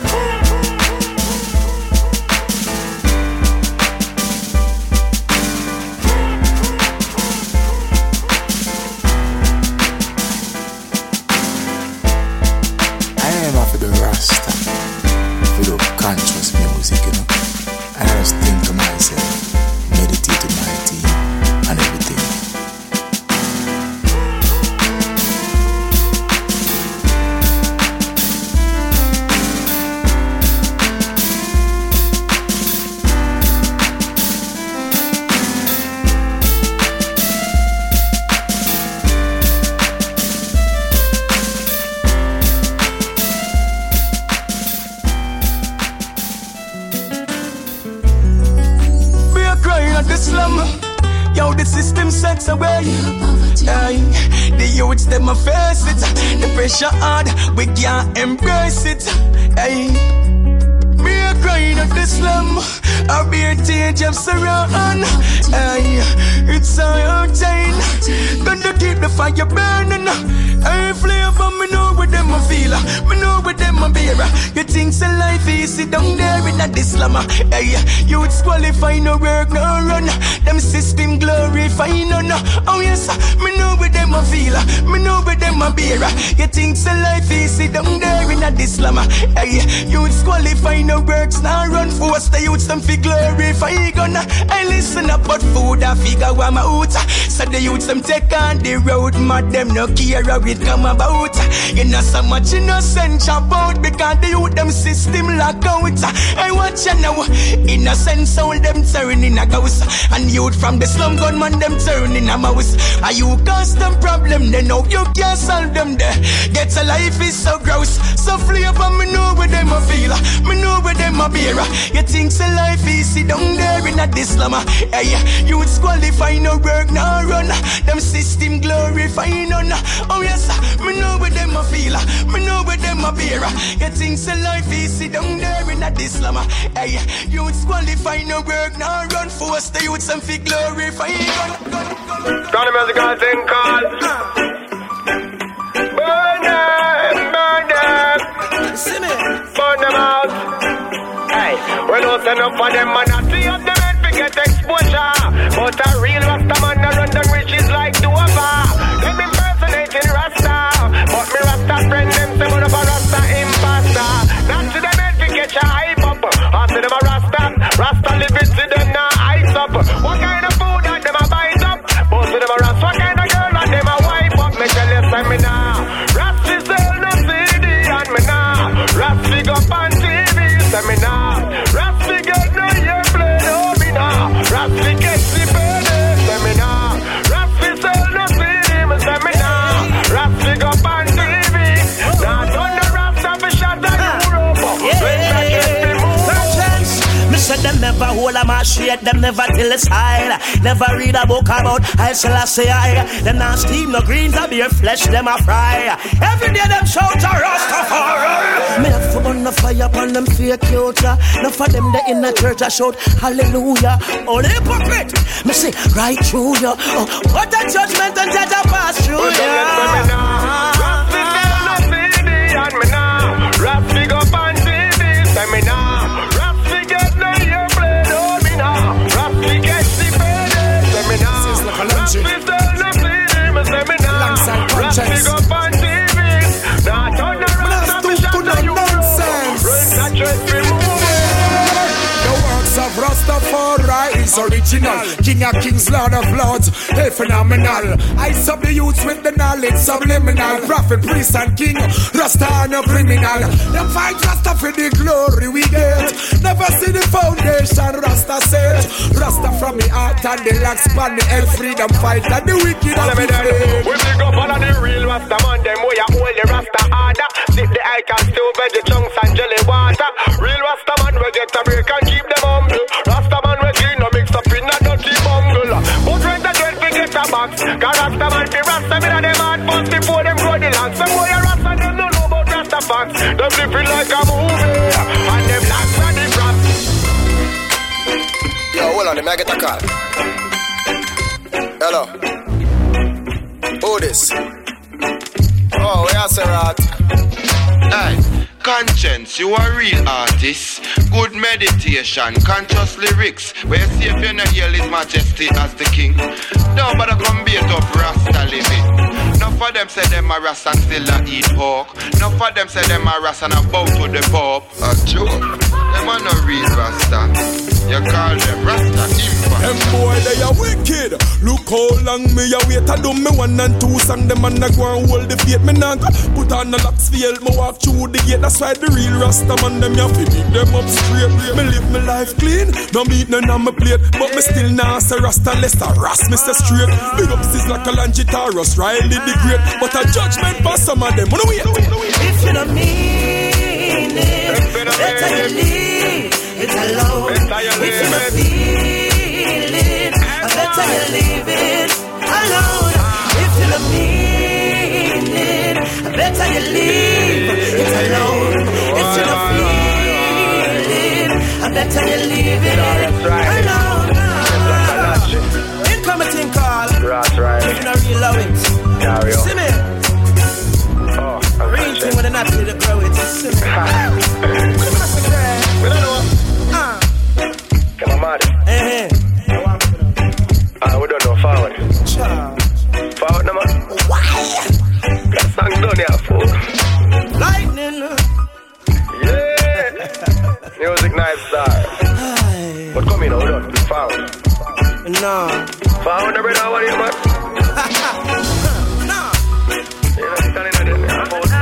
I am after the Rasta, for the conscious music, you know. And I just think to myself, meditate to my team and everything. We are crying at the slum. Yo, the system sets away. Aye. The youths, them a face it. The pressure hard, we can't embrace it. Aye. We are crying at the slum. Our beer tears of surround. Aye. It's a routine. Gonna keep the fire burning. Every flavor, me know what them a feel. Me know what them them a bearer. You think so life easy down there in a dislama. Hey, youths qualify no work, no run. Them system glorify no no. Oh yes, me know where them a feel. Me know where them a bearer. You think so life easy down there in a dislama. Hey, youths qualify no works, now run force. The youths them fi glorify gonna. I listen up but food I figure what my out. So the youths them take on the road, mad them no care how it come about. You know so much innocence about because the youth them system lock out. I watch you now, innocent soul them turn in a ghost. And youth from the slum gunman them turn in a mouse. Are you cause them problem, they know you can't solve them there. Get a life is so gross, so flavor me know where them a feel. Me know where them a bear. You think so life easy down there in a dislama. Hey, youths qualify no work, no run. Them system glorify none. Oh yes, me know where them a feel. Me know where them a bear. You think so life easy down there in a dislama. Hey, youths qualify no work, no run. Force the youths and fi glorify. Got a musical thing called burn them, burn them, burn them out. Hey, we don't send up for them man, I see up them head to get exposure. But a real Rasta man, I run them riches like Dover. Them impersonating Rasta, but me Rasta friend them say but up a Rasta imposter. Not to them head to get your hype up. I see them a Rasta, Rasta live it to them now ice up. What kind of food that them a bite up? Most of them a Rasta, what kind of girl that them a wipe up? Me tell you say me now, Rasta sell no C D and me now, Rasta go on T V, say me now, Rasta get no airplay, no me now, Rasta get the payday, say me now, Rasta sell no C D, me say me now, Rasta go on T V, now don't the Rasta be shot at Europe, when that get me move. Me said them never hold a match yet, them never till it's high. Never read a book about I shall I say I. Them not steam no greens, a beer flesh, them a fry. Every day them shout a Rastafari. Me have to burn the fire upon them fake youth. Now for them they in the church I shout hallelujah. All hypocrite, me say right through you. Oh, what a judgment and judge a pass through you. Rasta sell no C D and me now, Rasta go on T V, say me now, Rasta get no airplay, no me now, Rasta get the payday, say me now, Rasta sell no C D, me say me now, Rasta go on T V, now turn the Rasta be shot at you, run that dress be moving. The works of Rastafari is original. King of kings, Lord of lords, hey phenomenal. I sub the youths with the knowledge subliminal. Prophet, priest and king, Rasta no criminal. Them fight Rasta for the glory we get. Never see the foundation Rasta set. Rasta from the heart and the lax span the hell freedom fight and the wicked of the faith. We big up all of the real Rasta man, them way a hold the Rasta harder. Sip the icon still veg the chunks and jelly water. Real Rasta man we get a break and keep them humble. Rasta man we clean no mix up in a dirty bungle. But when the dread we get a box, cause Rasta man be Rasta me and them hard first before them grow the land. Some boy a Rasta them don't know about Rasta facts. Them living like a movie and them locks are the rap. Yo, hold on, let me get a call. Hello. Who this? Oh, where is Rat? Hey, Conscience, you a real artist. Good meditation, conscious lyrics. Where you see if you not hear His Majesty as the king. Don't bother come beat up Rasta living. Enough of them say them a Rasta and still a eat pork. Enough of them say them a Rasta and a bow to the Pope. A joke. Them a no real Rasta. You call them Rasta Impa. Them boy they are wicked. Look how long me a wait. I do me one and two song. Them and I go and hold the faith. Me not put on the locks for help me walk through the gate. That's why the real Rasta man them ya fi beat them up straight. Me live me life clean. No beat none on me plate. But me still nah say Rasta less a Ras. Me say straight. Big up sis like a Langitarus. Riley the great. But a judgment for some of them. Wanna wait? If you don't mean it, better you leave it alone. If you don't feel it, better you leave it alone. If you don't mean it, better you leave it alone. If you don't feel it, better you leave it alone. Income a thing called. If you don't real love it. See me? Oh, real thing when I not feel it, bro. It's see me. But come in, hold on. Found. No. Found the brother, what are you, man? No. Yeah, standing at them. I'm out.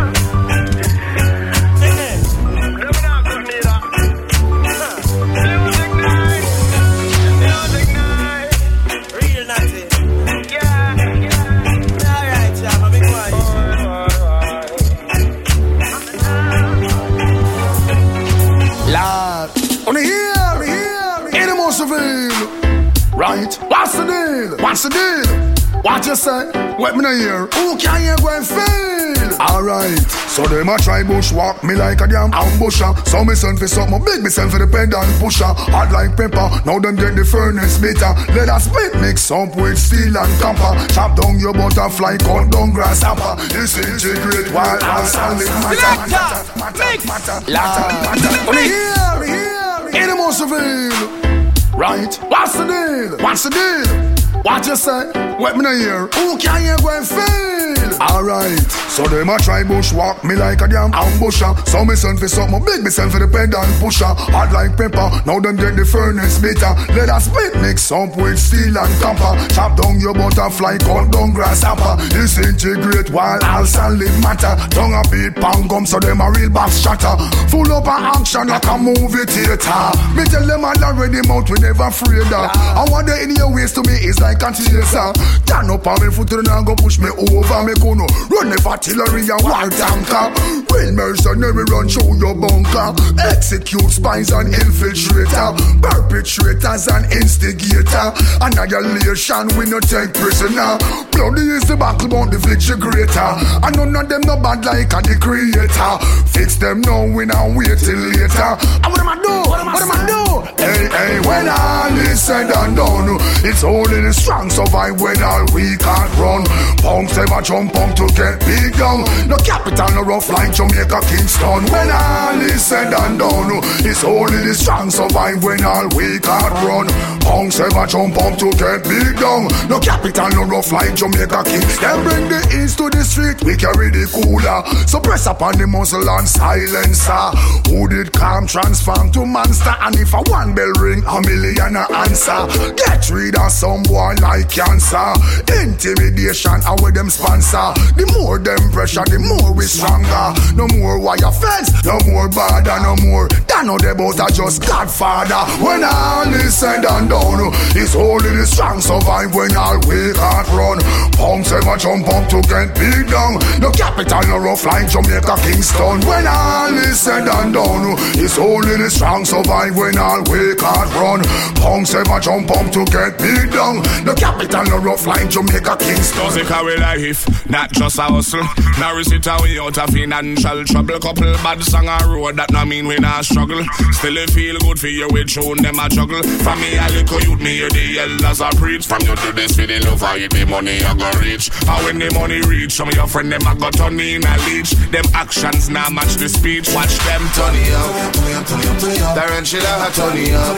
Right? What's the deal? What's the deal? What you say? Wait me no hear. Who can you go and feel? Alright. So them a try bushwalk me like a damn ambusher. So me send for something big, me send for the pedal pusher. Hard like pepper, now them get the furnace bitter. Let us split mix up with steel and copper. Chop down your butterfly, cut down grasshopper. Disintegrate while I solid matter. Matter, matter, matter, matter. Only here, here, in the Moseville. Right? What's the deal? What's the deal? What you say? Wait me no hear. Who can you go and feel? Alright. So them a try bushwalk me like a damn ambusher. So me send for something big, me send for the pedal pusher. Hard like pepper, now them get the furnace bitter. Let us split mix up with steel and copper. Chop down your butterfly, cut down grasshopper. Disintegrate while all solid matter. Tongue a beat, pound gum, so them a real box shatter. Full up of action like a movie theater. Me tell them all already mouth we never afraid of. And what they in your waist to me is like a chaser. Turn up on me foot and go push me over. Me gonna run the artillery and war tanker. Real mercenary run show your bunker. Execute spies and infiltrator. Perpetrators and instigator. Annihilation we no take prisoner. Bloody is the battle bound the affliction greater. And none of them no bad like a the creator. Fix them now we now wait till later. And what am I do? What am I do? Hey, hey, when all is said and done, it's only the strong survive when all we can't run. Punks ever jump on to get big down. No capital, no rough like Jamaica, Kingston. When all is said and done, it's only the strong survive when all we can't run. Punks ever jump on to get big down. No capital, no rough like Jamaica, Kingston. Then bring the east to the street, we carry the cooler. So press upon the muzzle and silencer. Who did calm transform to monster? And if a one bell ring, a million a answer. Get rid of some boy like cancer. Intimidation, how with them sponsor. The more them pressure, the more we stronger. No more wire fence, no more border, no more. That know they both are just Godfather. When all is said and done, it's only the strong survive when all we can't run. Punks ever jump up to get big down. No capital, no rough like Jamaica, Kingston. When all is said and done, it's only the strong survive when all we can't run. Punks ever jump up to get big down. No capital, no rough like Jamaica, Kingston. Music our life, not just a hustle. Now is it way out of financial trouble. Couple bad song a road, that no mean we not struggle. Still it feel good for you with tune them a juggle. From me a little youth, me hear the elders a preach. From you to this for the love I get the money I go reach. And when the money reach, some of your friend them a go turn in a leech. Them actions now match the speech. Watch them turn it up. Tarantula a turn it up.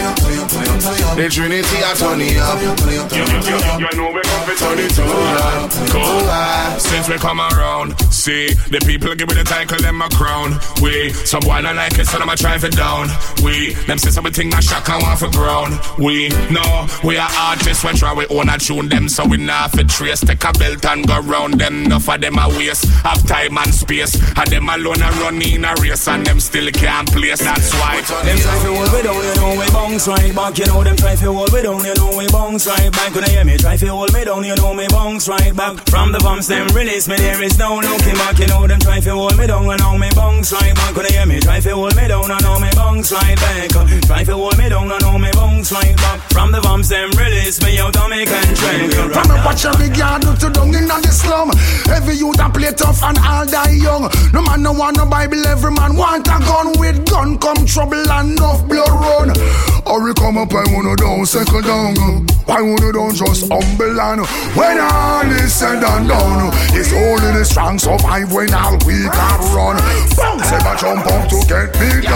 The Trinity a turn it up. You, you, you, you know we come to turn it up. Cool. Since we come around, see the people give me the title, them a crown. We some boy not like it, so them a try for down. We them say something a shock and want for ground. We know we are artists, we try we own a tune them, so we not fit trace. Take a belt and go round them. Enough of them a waste, have time and space, and them alone a run in a race, and them still can't place. That's why them try to hold we down, you know we bounce right back. You know them try to hold we down, you know we bounce right back. When you hear me try to hold me down, you know me bounce right back. From the bumps them release me, there is no looking back. You know them try to hold me down, and now me bounce right back. When you hear me try to hold me down, and now me bounce right back. Try to hold me down, and now me bounce right back. From the bumps them release me, out of me country. From a watch every yard to down in the slum. Every youth a play tough and all die young. No man no want no Bible, every man want a gun. With gun come trouble and enough blood run. Or we come up and wanna down, second down. Why wanna down just humble and when all is said and done, it's only the strong survive when all we can run. Bounce ever jump up to get big down. No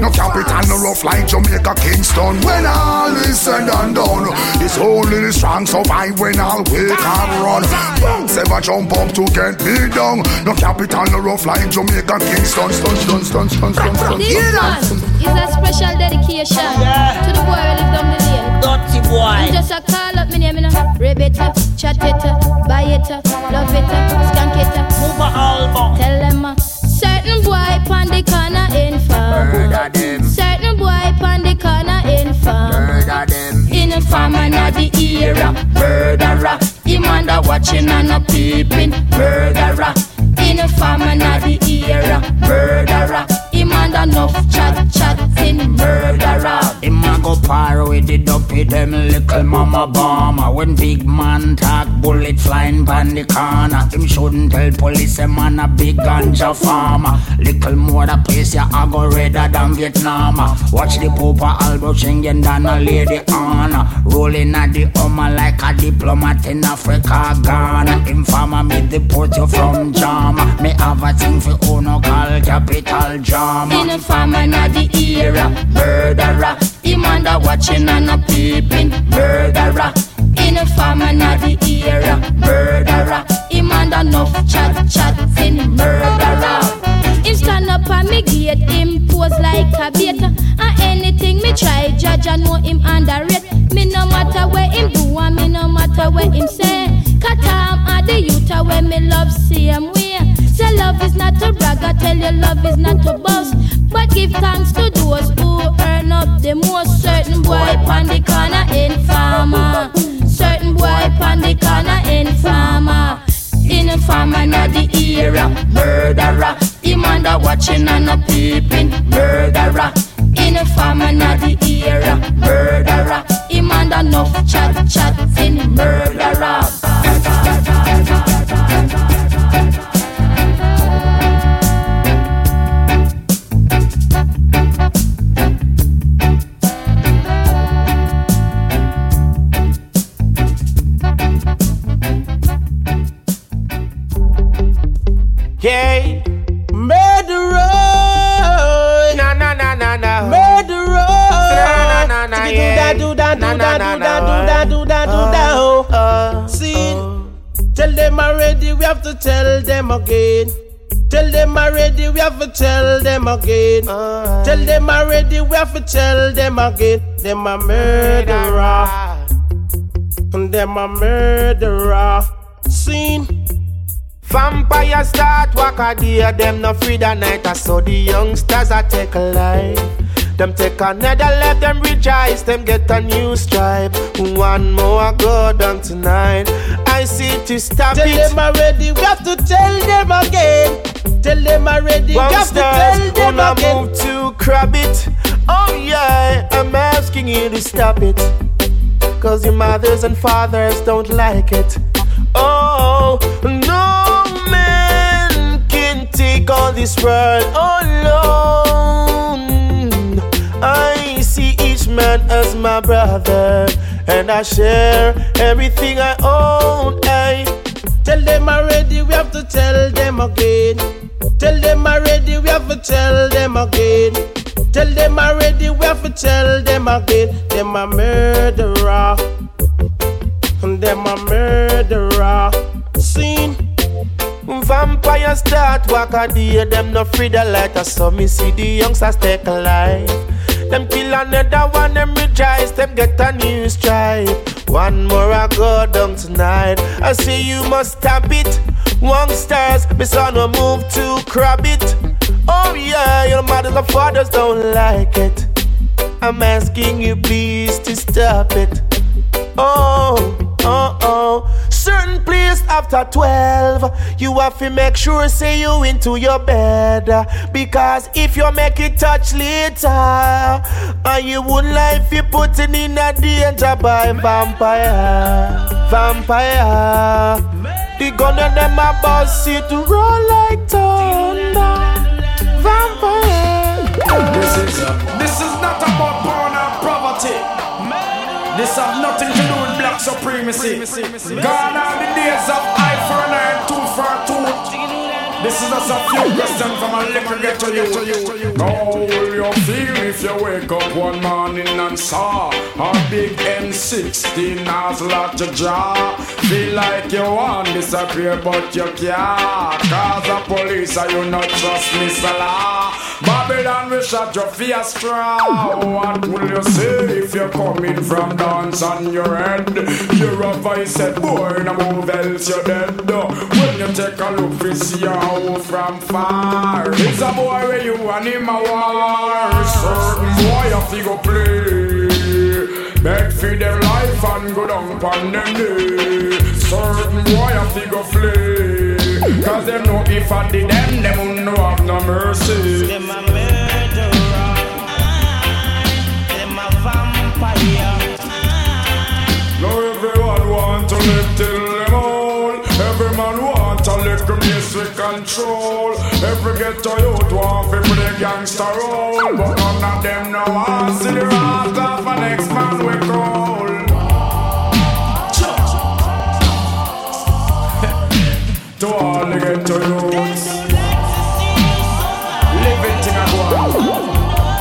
No capital, no rough like Jamaica, Kingston. When all is said and done, it's only the strong survive when all wake and run. Banks ever jump up to get me down. No capital, no rough like Jamaica, Kingston. Stun, stun, stun, stun, stun, stun. This one is a special dedication yeah. to the boy who live down the lane. Dirty boy. You just a call up my name, you know. Rib it, chat it, buy it, love it, skank it. Move a album. Tell them uh, certain boy pon the corner in farm. Murder them. Certain boy pon the corner in farm. Murder them. In a farm and at the era. Murderer. Him under watching and a peeping. Murderer. In a farm and at the era. Murderer. Him under enough chat chat in murderer. Him a go par with the dopey them little mama bomber. When big man talk bullet flying pan the corner. Him shouldn't tell police a man a big ganja farmer. Little more the place ya a go redder than Vietnam. Watch the Popa Albert Schengen than a lady honor. Rolling at the Hummer like a diplomat in Africa, Ghana. Him farmer me deport you from Jama. Me have a thing for uno call capital Jama. In a farm and at the era. Murderer. Him under watching and a peeping. Murderer. In a farm and at the era. Murderer. Him under enough chat chat in murderer. Him stand up and me gate. Him pose like a bait. And anything me try judge I know him underrate. Me no matter where him do and me no matter where him say. Katam are the youth where me love same way. Say love is not to brag, I tell you love is not to boast. But give thanks to those who earn up the most. Certain boy pon the corner in farmer. Certain boy pon the corner in farmer. In a farmer not the era. Murderer. Him under watching and a peeping. Murderer. In a farmer not the era. Murderer. Him under enough chat chat in murderer. Yeah, murderer. Na na na na na. Murderer. Na na na na. Yeah. Do that, do that, do that, do that, do that, do that, do that. Oh, see. Tell them already, we have to tell them again. Tell them already, we have to tell them again. Tell them already, we have to tell them again. Them a murderer. Them a murderer. Seen. Vampire start walk a day, them no free the night. I saw the youngsters a take a life. Them take another life, them rejoice, them get a new stripe. One more go down tonight. I see to stop tell it. Tell them already, we have to tell them again. Tell them already, we have to tell them again. Move to crab it. Oh yeah, I'm asking you to stop it. Cause your mothers and fathers don't like it. Oh, no man can take all this world alone. I see each man as my brother, and I share everything I own. I tell them already, we have to tell them again. Tell them already, we have to tell them again. Tell them already, we have to tell them again. Them a murderer. Them a murderer. Seen. Vampire start walk a day. Them no free the light. I saw me see the youngsters take a life. Them kill another one, them rejoice. Them get a new stripe. One more I go down tonight. I say you must stop it. Youngsters, me son will move to crab it. Oh yeah, your mothers and fathers don't like it. I'm asking you please to stop it. Oh, oh, oh. Certain place after twelve, you have to make sure say you into your bed. Because if you make it touch later, and you would life you putting in a danger by vampire. Vampire. The gun and them a boss you to roll like thunder. Vampire. This is, this is not about porn or poverty. This has nothing to do with black supremacy. Gone are the days of eye for an eye, tooth for a tooth. This is just a few questions from a little get to you. How will you feel if you wake up one morning and saw a big M sixteen nozzle at your jaw. Feel like you want to disappear but you can't, cause the police are you not trust me, Salah. Babylon will shut your face straw. What will you say if you're coming from dance on your head? You're a voice said, boy, no move else you're dead. When you take a look, we see your hoe from far. It's a boy where you and him a war. Certain boy you figure play, beg for their life and go down upon them day. Certain boy you figure flee, cause them know if I did them, them wouldn't know have no mercy. Them a murderer, them a vampire. Now everyone want to live till them all. Every man want to live to basic control. Every ghetto youth want to play gangster role. But none of them know how to see the wrath of an next man we call. To all the ghetto youths, living thing a go.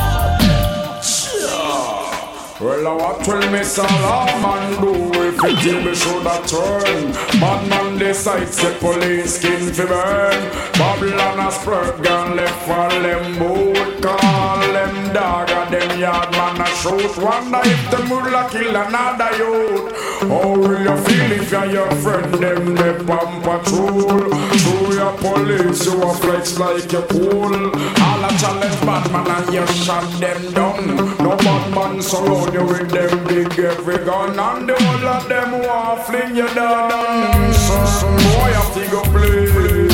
Well, what will Miss Alaman do if it till me shoulda turn? Bad man decides the police skin fi burn. Babylon a spread gun left for them boot. Call them dog and them yard man a shoot. Wonder if them would la kill another youth. How will you feel if you're your friend them left on patrol? Through your police you a flex like you cool. All a challenge bad man and you shot them down. No bad man surround you with them big every gun, and the whole of them want fling you down. Some boy have to go play.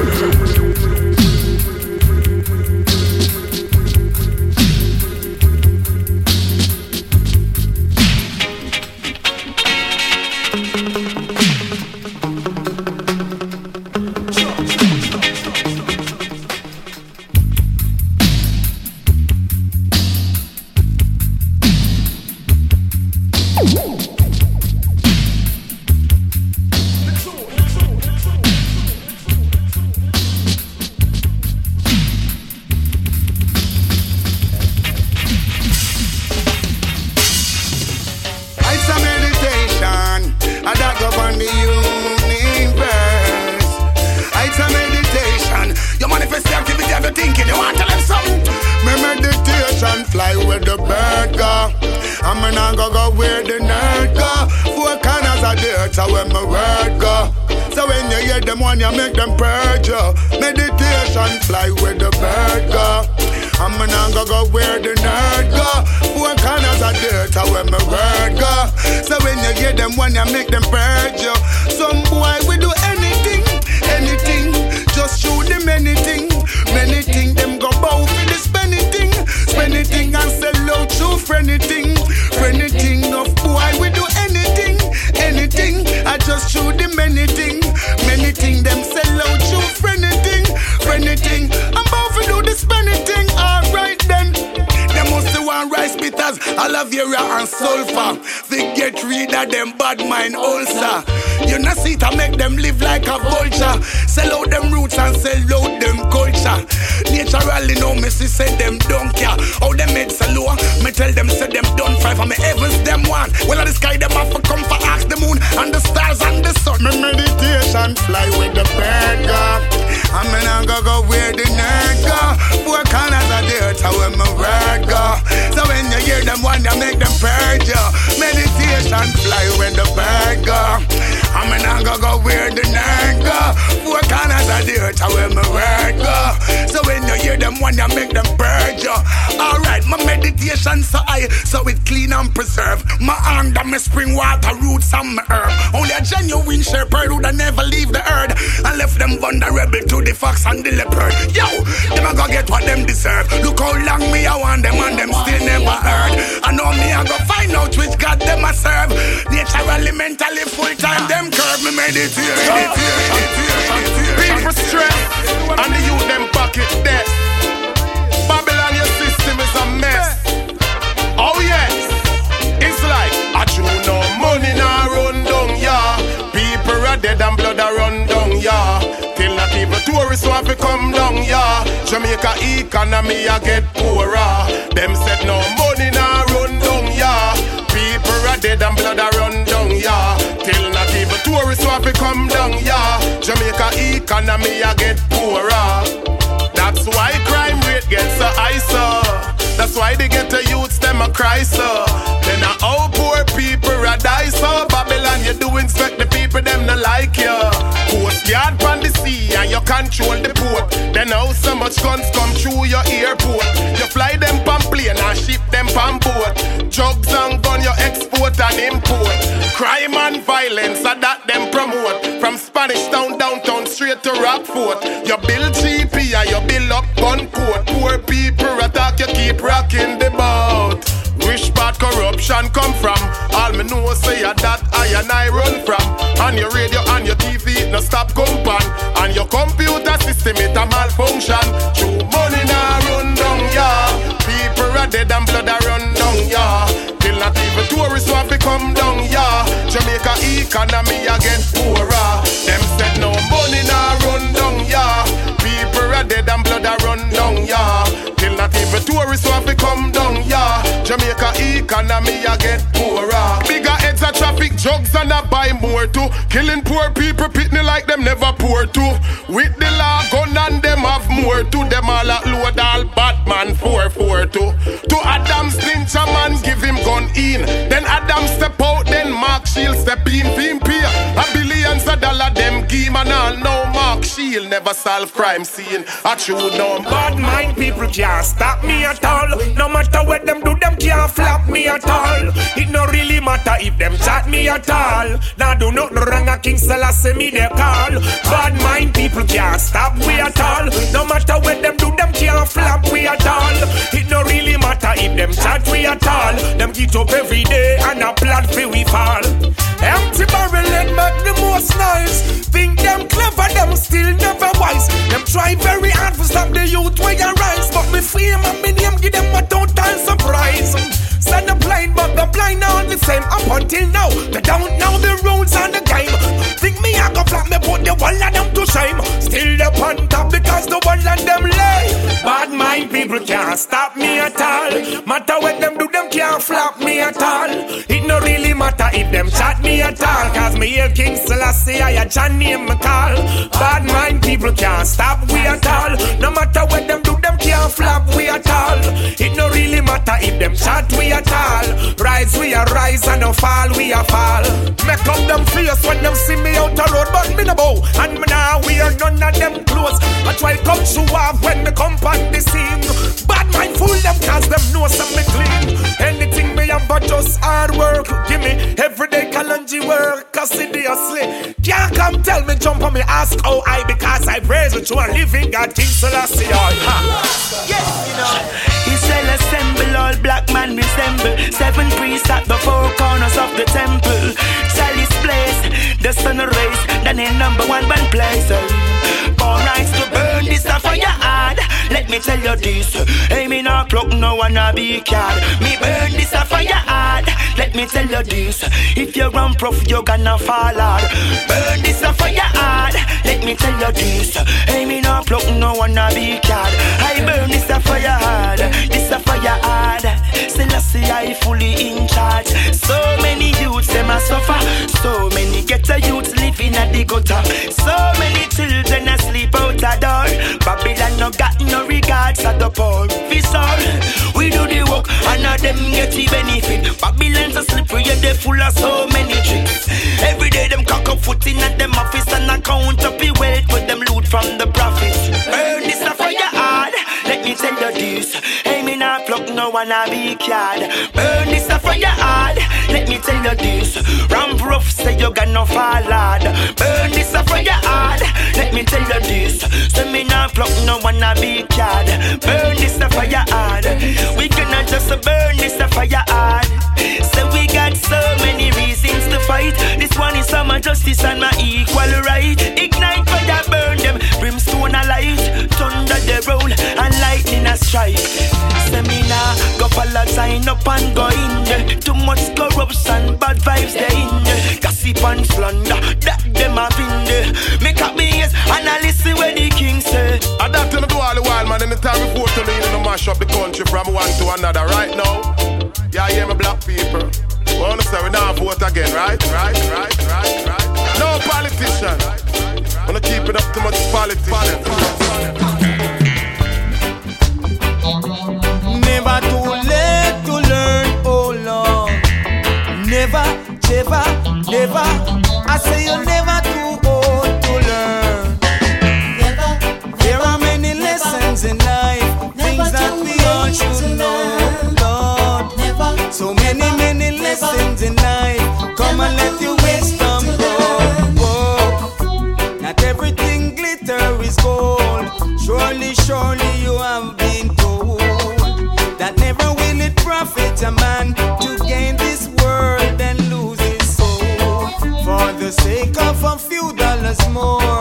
People stress and the youth them pocket debt. Babylon, your system is a mess. Oh yes, it's like I chew no money now run down, yeah. People are dead and blood are run down, yeah. Till not even tourists want to come down, yeah. Jamaica economy a get poorer. Them economy I get poorer. That's why crime rate gets so high, so. That's why they get the youths, them a cry, so. Then a all poor people a die, so. Babylon, you do inspect the people, them not like you. Coast yard on the sea and you control the port. Then how so much guns come through your airport. You fly them pan plane and ship them pan boat. Drugs and gun you export and import. Crime and violence are that them promote. From Spanish town downtown straight to Rockfort. You build G P and you build up gun court. Poor people attack, you keep rocking the boat. Which part corruption come from? All me know say a that I and I run from. On your radio and your T V it no stop compan. And your computer system it a malfunction. True money now run down, yeah. People are dead and blood a run down, yeah. Till not even tourists want to come down, yeah. Jamaica economy a get poorer. Them said no money now run down, yeah. People are dead and blood a run down, yeah. Till not even tourists want to come down, yeah. Jamaica economy a get poorer. Bigger heads of traffic, drugs and a buy more too. Killing poor people, pitney like them never poor too. With the law gun and them have more too. Them all a load all Batman four four two. To Adam's ninja man give him gun in. Then Adam step out, then Mark Shield step in. Him pay a billions of dollar them give man all. No Mark Shield never solve crime scene. I true no bad mind people can't stop me at all. No matter what them do, them can't flap me at all. It no really matter if them chat me at all. Now do not wrong a King Selassie me they call. Bad mind people can't stop me at all. No matter what them do, them can't flap me at all. It no really matter if them chat me at all. Them get up every day and a plan for we fall. Empty barrel and make the most noise. Think them clever, them still never wise. Them try very hard to stop the youth where you rise. But me fame and me name give them a total surprise. Send the blind, but the blind are the same. Up until now, they don't know the rules and the game. Think me I go flat, me put the one of them to shame. Still up on top because the one of them lay. Bad mind people can't stop me at all. Matter what them do, them can't flap me at all. It no really matter if them chat me at all. Cause me hear King Selassie, I a John name me call. Bad mind people can't stop we at all. No matter what them do, them can't flap we at all. It no really matter if them chat we at all. Rise we a rise and no fall we a fall. Make up them face when them see me out the road, but me no bow and me nah wear none of them clothes. I try come show off when me come on the scene. Bad mind fool them cause them know some me clean. Anything me have but just hard work. Give me everyday Kalanji work assiduously. Can't come tell me jump on me ask how I because I praise the true and living God King Selassie. Yes, you know. He said assemble all black man resemble. Seven priests at the four corners of the temple. Chalice place, the sun rays, then in number one band place. Born rise to burn this a fire hard. Let me tell you this, hey me not pluck no one a be card. Me burn this a fire hard. Let me tell you this, if you run prof you gonna fall hard. Burn this a fire hard. Let me tell you this, hey me not pluck no one a be card. I burn this a fire hard. This a fire hard. Selassie I fully in charge. So many youths them a suffer. So many ghetto youths living at the gutter. So many children asleep out the door. Babylon no got no regards at the poor. We do the work and now them get the benefit. Babylon's a slippery and they full of so many tricks. Every day them cock up foot in at them office and account up the wealth for them loot from the profits. Burn this a fire hard. Let me tell you this, hey me not pluck no one a be card. Burn this a fire hard. Let me tell you this, ramp rough say you got no fall hard. Burn this a fire hard. Let me tell you this, say me not pluck no one a be card. Burn this a fire hard. We gonna just burn this a fire hard. So we got so many reasons to fight. This one is for my justice and my equal right. Ignite fire, burn them, brimstone a light. Thunder they roll and lightning a strike. Seminar, go follow sign up and go in there. Too much corruption, bad vibes they in there. Gossip and slander, that them have in there. Make up me ears and I listen where the king say. I don't to do all the while, man. Anytime we vote to lean and mash up the country from one to another. Right now, yeah, yeah, my black people. We understand we now vote again, right? Right, right, right, right. right. No politician. Wanna keep it up too much politics. quality. Never too late to learn, oh Lord. Never, never, never. I say you're never too old to learn. Never, there are many lessons in life, things that we all should know, Lord. Never, so many, many lessons in life. Come and let your wisdom go. Not everything glitter is gold. Surely, surely you have been told that never will it profit a man to gain this world and lose his soul for the sake of a few dollars more.